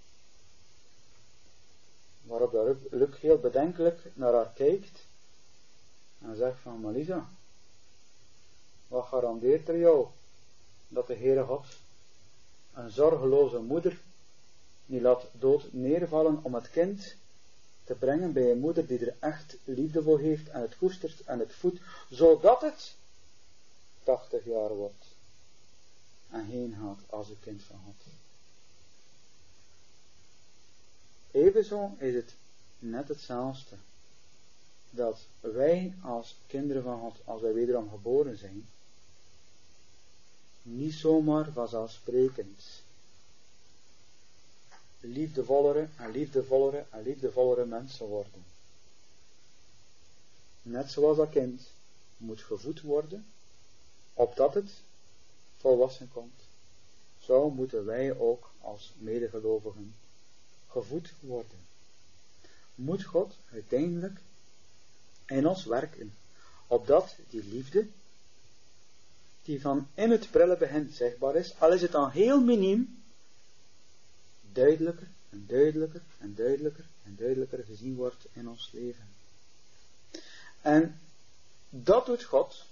Waarop Luc heel bedenkelijk naar haar kijkt en zegt van, maar Lisa, wat garandeert er jou dat de Heere God een zorgeloze moeder niet laat dood neervallen om het kind te brengen bij een moeder die er echt liefde voor heeft en het koestert en het voedt, zodat het 80 jaar wordt en heen gaat als een kind van God. Evenzo is het net hetzelfde, dat wij als kinderen van God, als wij wederom geboren zijn, niet zomaar vanzelfsprekend liefdevollere en liefdevollere en liefdevollere mensen worden. Net zoals dat kind moet gevoed worden, opdat het volwassen komt, zo moeten wij ook als medegelovigen gevoed worden. Moet God uiteindelijk in ons werken, opdat die liefde, die van in het prille begin zichtbaar is, al is het dan heel miniem, duidelijker en duidelijker en duidelijker en duidelijker gezien wordt in ons leven. En dat doet God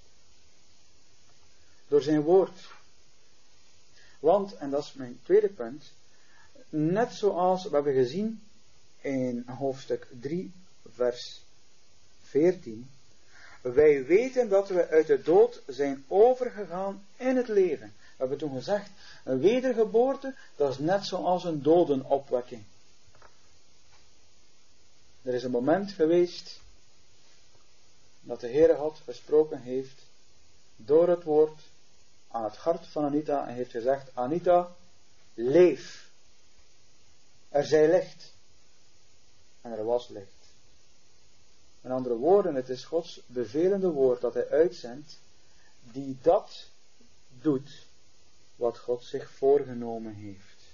door zijn woord. Want, en dat is mijn tweede punt, net zoals we hebben gezien in hoofdstuk 3 vers 14, Wij weten dat we uit de dood zijn overgegaan in het leven. We hebben toen gezegd, een wedergeboorte, dat is net zoals een dodenopwekking. Er is een moment geweest dat de Heere God gesproken heeft door het woord aan het hart van Anita en heeft gezegd, Anita, leef. Er zij licht. En er was licht. Met andere woorden, het is Gods bevelende woord dat hij uitzendt, die dat doet wat God zich voorgenomen heeft.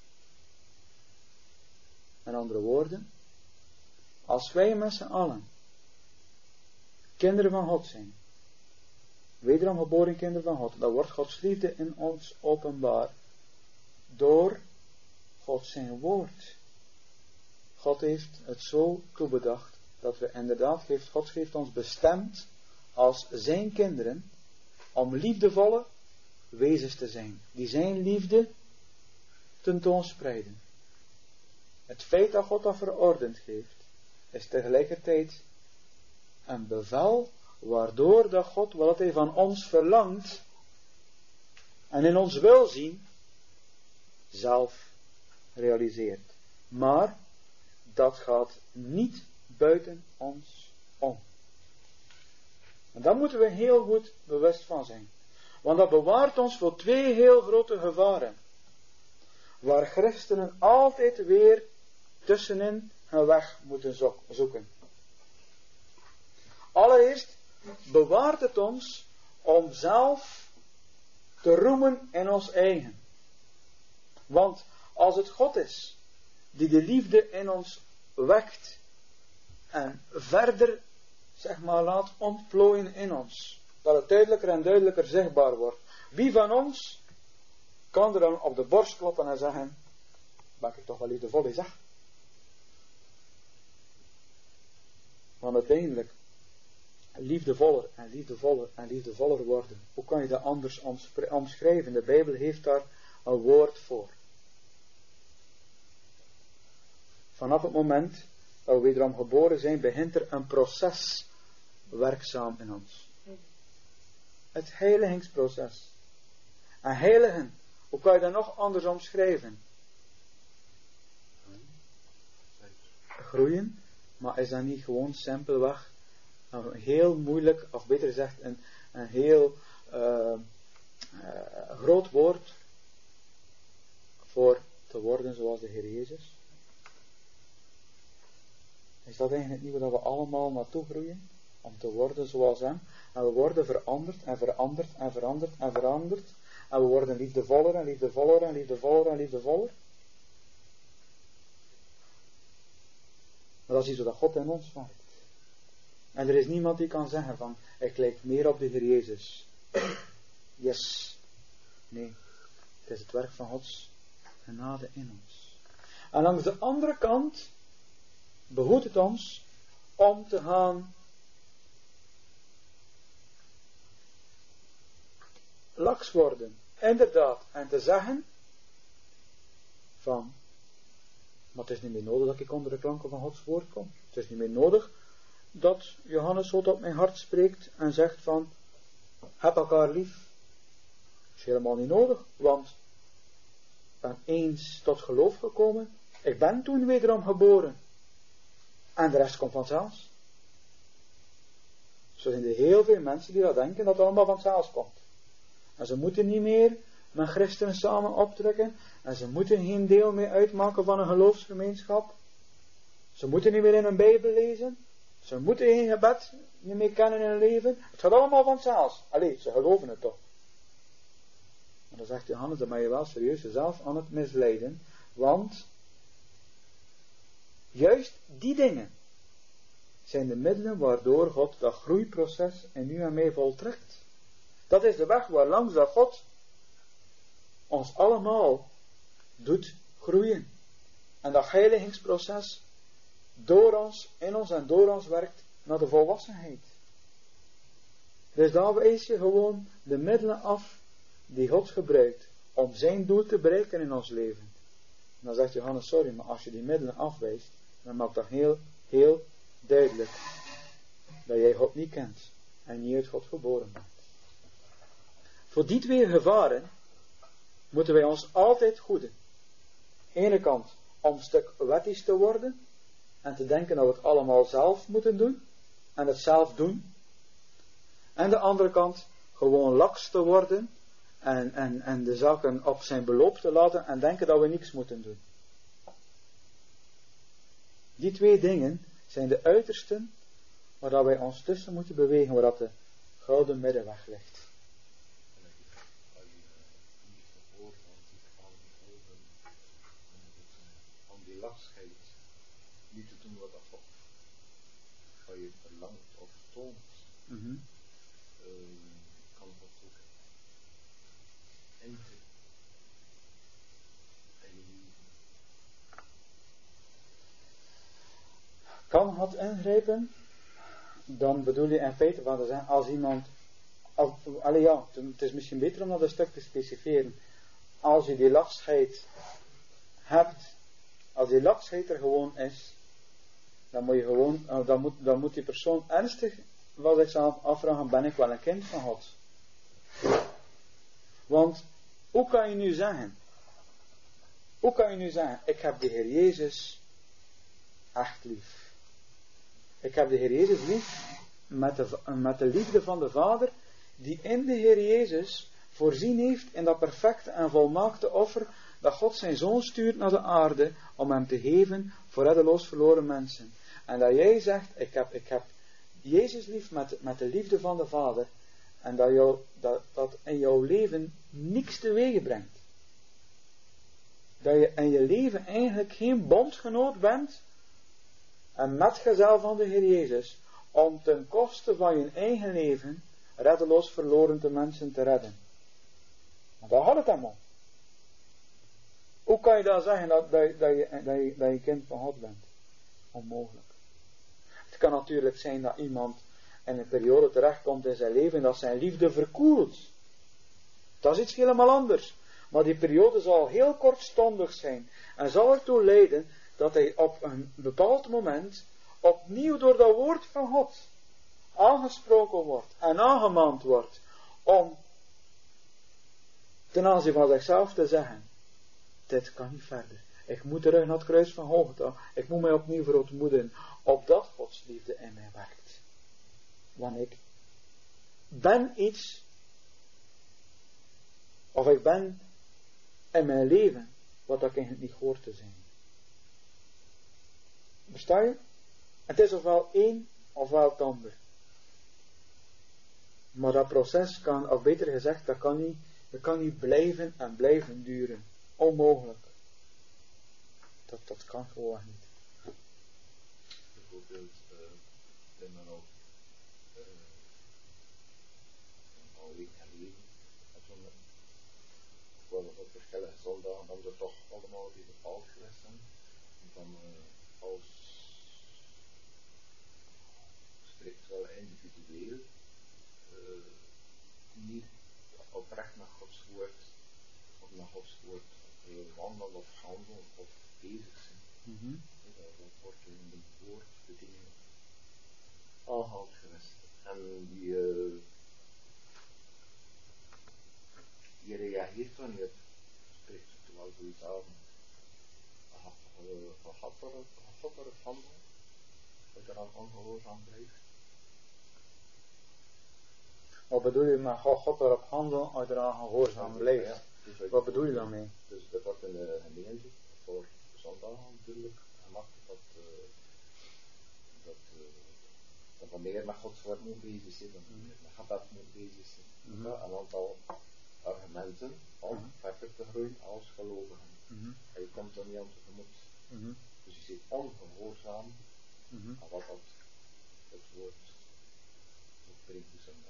Met andere woorden, als wij met z'n allen kinderen van God zijn, wederom geboren kinderen van God, dan wordt Gods liefde in ons openbaar door God zijn woord. God heeft het zo toebedacht dat we inderdaad, God heeft ons bestemd als zijn kinderen om liefdevolle wezens te zijn, die zijn liefde tentoonspreiden. Het feit dat God dat verordend heeft, is tegelijkertijd een bevel waardoor dat God wat hij van ons verlangt en in ons wil zien, zelf realiseert. Maar dat gaat niet buiten ons om. En daar moeten we heel goed bewust van zijn. Want dat bewaart ons voor twee heel grote gevaren. Waar christenen altijd weer tussenin hun weg moeten zoeken. Allereerst bewaart het ons om zelf te roemen in ons eigen. Want als het God is die de liefde in ons wekt en verder, laat ontplooien in ons, dat het duidelijker en duidelijker zichtbaar wordt. Wie van ons kan er dan op de borst kloppen en zeggen, ben ik toch wel liefdevol, zeg? Want uiteindelijk liefdevoller en liefdevoller en liefdevoller worden. Hoe kan je dat anders omschrijven? De Bijbel heeft daar een woord voor. Vanaf het moment dat we wederom geboren zijn, begint er een proces werkzaam in ons. Het heiligingsproces. En heiligen, hoe kan je dat nog anders omschrijven? Groeien, maar is dat niet gewoon simpelweg een heel moeilijk, of beter gezegd, een heel groot woord voor te worden zoals de Heer Jezus? Is dat eigenlijk niet waar we allemaal naartoe groeien? Om te worden zoals hem? En we worden veranderd en veranderd en veranderd en veranderd. En we worden liefdevoller en liefdevoller en liefdevoller en liefdevoller. Maar dat is iets wat God in ons werkt. En er is niemand die kan zeggen van, ik lijk meer op de Heer Jezus. Yes. Nee. Het is het werk van Gods genade in ons. En langs de andere kant behoedt het ons om te gaan laks worden. Inderdaad. En te zeggen van, maar het is niet meer nodig dat ik onder de klanken van Gods woord kom. Het is niet meer nodig dat Johannes zo tot mijn hart spreekt en zegt van, heb elkaar lief. Dat is helemaal niet nodig, want ik ben eens tot geloof gekomen. Ik ben toen wederom geboren. En de rest komt vanzelf. Zo zijn er heel veel mensen die dat denken dat het allemaal vanzelf komt. En ze moeten niet meer met christenen samen optrekken. En ze moeten geen deel meer uitmaken van een geloofsgemeenschap. Ze moeten niet meer in een Bijbel lezen. Ze moeten geen gebed niet meer kennen in hun leven. Het gaat allemaal vanzelf. Allee, ze geloven het toch. Maar dan zegt Johannes, dan ben je wel serieus jezelf aan het misleiden. Want juist die dingen zijn de middelen waardoor God dat groeiproces in u en mij voltrekt. Dat is de weg waarlangs dat God ons allemaal doet groeien. En dat heiligingsproces door ons, in ons en door ons werkt naar de volwassenheid. Dus daar wijs je gewoon de middelen af die God gebruikt om zijn doel te bereiken in ons leven. En dan zegt Johannes, sorry, maar als je die middelen afwijst, dan maakt dat heel duidelijk dat jij God niet kent. en niet uit God geboren bent. Voor die twee gevaren moeten wij ons altijd hoeden. Aan de ene kant om een stuk wettisch te worden en te denken dat we het allemaal zelf moeten doen en het zelf doen. En de andere kant gewoon laks te worden en de zaken op zijn beloop te laten en denken dat we niks moeten doen. Die twee dingen zijn de uitersten waar dat wij ons tussen moeten bewegen, waar dat de gouden middenweg ligt. Om die lastigheid niet te doen wat je verlangt of toont, kan dat ook enten en je leven. Kan God ingrijpen? Dan bedoel je in feite wat er zijn, als iemand, het is misschien beter om dat een stuk te specifieren. Als je die laksheid hebt, als die laksheid er gewoon is, dan moet je gewoon, dan moet die persoon ernstig wel zichzelf afvragen, ben ik wel een kind van God? Want, hoe kan je nu zeggen, ik heb de Heer Jezus echt lief. Ik heb de Heer Jezus lief met de liefde van de Vader, die in de Heer Jezus voorzien heeft in dat perfecte en volmaakte offer, dat God zijn Zoon stuurt naar de aarde, om hem te geven voor reddeloos verloren mensen. En dat jij zegt, ik heb Jezus lief met de liefde van de Vader, en dat in jouw leven niks teweeg brengt. Dat je in je leven eigenlijk geen bondgenoot bent, en metgezel van de Heer Jezus, om ten koste van je eigen leven reddeloos verloren te mensen te redden. Maar daar gaat het hem om. Hoe kan je dan zeggen dat je kind van God bent? Onmogelijk. Het kan natuurlijk zijn dat iemand in een periode terechtkomt in zijn leven dat zijn liefde verkoelt. Dat is iets helemaal anders. Maar die periode zal heel kortstondig zijn en zal ertoe leiden dat hij op een bepaald moment opnieuw door dat woord van God aangesproken wordt en aangemaand wordt om ten aanzien van zichzelf te zeggen, dit kan niet verder. Ik moet terug naar het kruis van Golgotha. Ik moet mij opnieuw verootmoedigen, opdat Gods liefde in mij werkt. Want ik ben iets, of ik ben in mijn leven wat ik eigenlijk niet hoort te zijn. Versta je? Het is ofwel één, ofwel het ander. Maar dat proces kan, of beter gezegd, dat kan niet blijven en blijven duren. Onmogelijk. Dat kan gewoon niet. Bijvoorbeeld, in mijn ook al week geleden, en toen waren er verschillende zondagen, dan ze toch allemaal die bepaald geweest zijn. En dan als strikt wel individueel, niet oprecht naar Gods woord, of naar Gods woord wandelen of handelen of bezig zijn. Dat wordt in het woord de dingen aangehaald geweest. En die reageert dan niet, spreekt terwijl zoiets aan. God erop handelen, dat je dan ongehoorzaam blijft. Wat bedoel je met God erop handelen als je eraan gehoorzaam blijft? Ja, dus wat bedoel je daarmee? Dus dat wordt in de gemeente voor zondag natuurlijk gemakkelijk dat wanneer met Gods woord moet bezig zijn, dan met gebed moet bezig zijn. Een aantal argumenten om verder te groeien als gelovigen. En je komt er niet aan tegemoet. Dus je zit ongehoorzaam aan wat het woord brengt de zondag.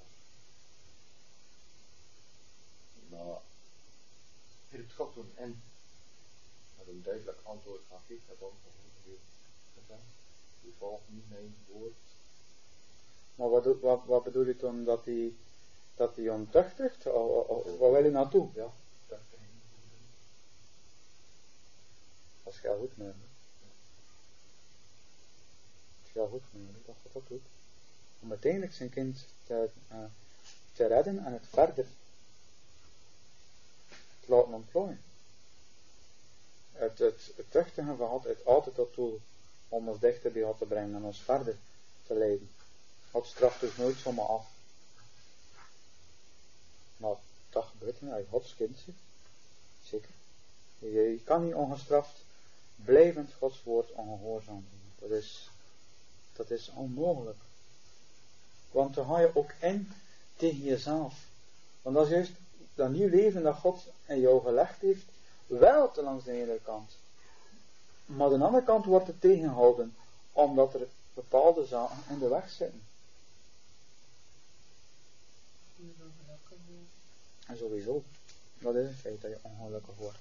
Maar heeft God toen en met een duidelijk antwoord gegeven, dat ongehoord gezegd. Je volgt niet mijn woord. Maar wat bedoel je dan dat hij ontuchtigt? Waar wil je naartoe? Ja, tuchtiging. Dat is heel goed mee. Het is heel goed mee, dat God dat doet. om uiteindelijk zijn kind te redden en het verder te laten ontplooien. Het tuchtigen van God heeft altijd tot doel om ons dichter bij God te brengen en ons verder te leiden. God straft dus nooit zomaar af. Maar dat gebeurt niet als je Gods kind zit. Zeker. Je kan niet ongestraft blijvend Gods woord ongehoorzaam doen. Dat is onmogelijk. Want dan ga je ook in tegen jezelf. Want dat is juist dat nieuw leven dat God in jou gelegd heeft, wel te langs de ene kant. Maar aan de andere kant wordt het tegengehouden, omdat er bepaalde zaken in de weg zitten. En sowieso, dat is een feit dat je ongelukkig wordt.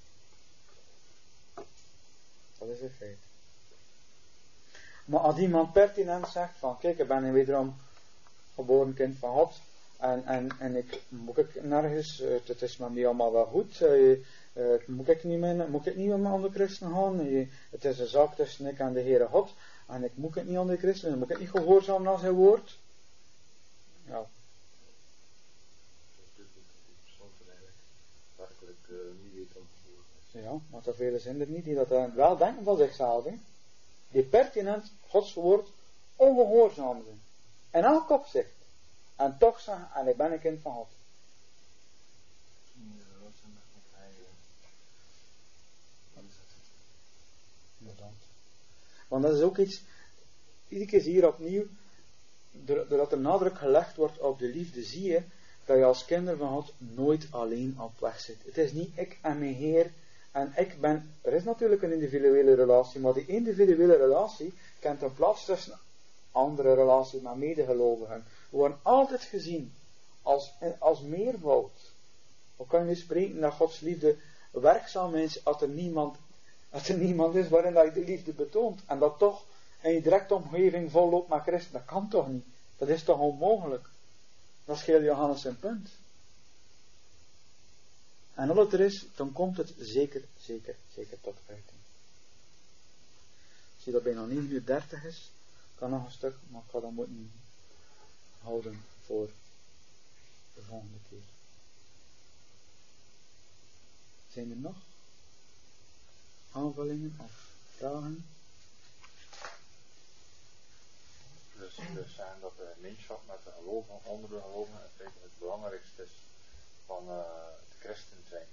Dat is een feit. Maar als iemand pertinent zegt van, kijk, ik ben wederom geboren kind van God, en ik moet ik nergens, het is met mij allemaal wel goed, moet ik niet met andere christenen gaan, het is een zaak tussen ik en de Heere God, en ik moet het niet onder christenen, moet ik niet gehoorzaam naar zijn woord. Ja. Ja, maar zoveel zijn er niet die dat wel denken van zichzelf, hè? Die pertinent Gods woord ongehoorzaam zijn. En elk opzicht. En toch zeggen, en ik ben een kind van God. Want dat is ook iets, iedere keer zie je opnieuw, doordat er nadruk gelegd wordt op de liefde, zie je dat je als kinder van God nooit alleen op weg zit. Het is niet ik en mijn Heer en ik ben, er is natuurlijk een individuele relatie, maar die individuele relatie kent een plaats tussen andere relaties met medegelovigen. We worden altijd gezien als meervoud. Hoe kan je nu spreken dat Gods liefde werkzaam is als er niemand is waarin dat je de liefde betoont en dat toch in je directe omgeving vol loopt met Christen? Dat kan toch niet? Dat is toch onmogelijk? Dat scheelt Johannes een punt. En als het er is, dan komt het zeker tot uiting. Zie dat bijna 9:30 is, kan nog een stuk, maar ik ga dat moeten houden voor de volgende keer. Zijn er nog aanvullingen of vragen? Dus zijn dat de gemeenschap met de gelovigen, onder de gelovigen, in feite het belangrijkste is van het christen zijn.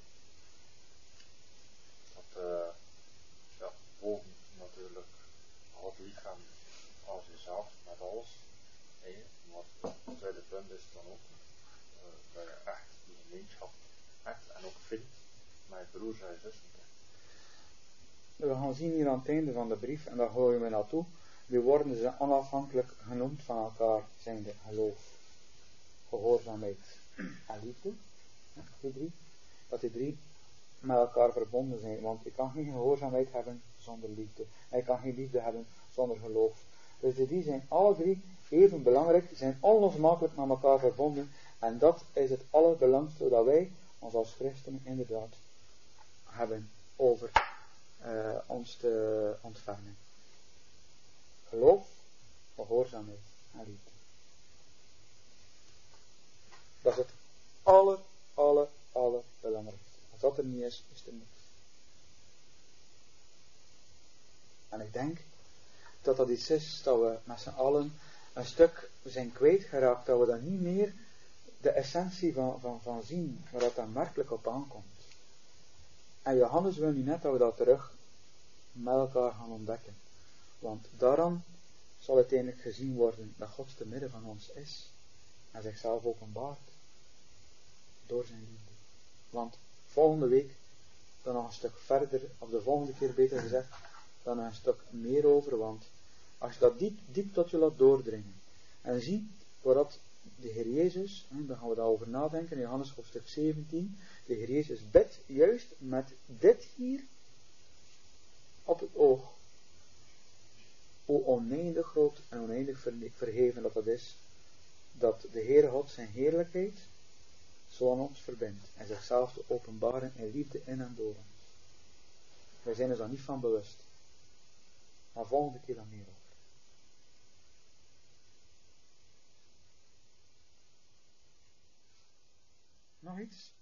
Dat boven natuurlijk God liefhebben als jezelf, met alles. Maar het tweede punt is dan ook dat je echt die gemeenschap hebt en ook vindt met je broers en zussen. We gaan zien hier aan het einde van de brief, en daar gooien we naartoe. Die worden ze onafhankelijk genoemd van elkaar, zijn de geloof, gehoorzaamheid en liefde. Dat die drie met elkaar verbonden zijn, want je kan geen gehoorzaamheid hebben zonder liefde. En je kan geen liefde hebben zonder geloof. Dus die zijn alle drie even belangrijk, zijn onlosmakelijk met elkaar verbonden, en dat is het allerbelangrijkste dat wij ons als christenen inderdaad hebben over ons te ontfermen. Geloof, gehoorzaamheid en liefde. Dat is het allerbelangrijkste. Als dat er niet is, is er niks. En ik denk dat dat iets is dat we met z'n allen een stuk zijn kwijtgeraakt, dat we dan niet meer de essentie van zien, waar dat dan werkelijk op aankomt. En Johannes wil nu net dat we dat terug met elkaar gaan ontdekken. Want daaraan zal uiteindelijk gezien worden dat God te midden van ons is en zichzelf openbaart door zijn liefde. Want volgende week dan nog een stuk verder, of de volgende keer beter gezegd, dan nog een stuk meer over, want als je dat diep tot je laat doordringen en zie voordat de Heer Jezus, dan gaan we daarover nadenken in Johannes hoofdstuk 17, de Heer Jezus bidt juist met dit hier op het oog. Hoe oneindig groot en oneindig verheven dat is, dat de Heere God zijn heerlijkheid zo aan ons verbindt en zichzelf te openbaren in liefde in en door ons. Wij zijn ons daar niet van bewust. Maar volgende keer dan meer over. Nog iets?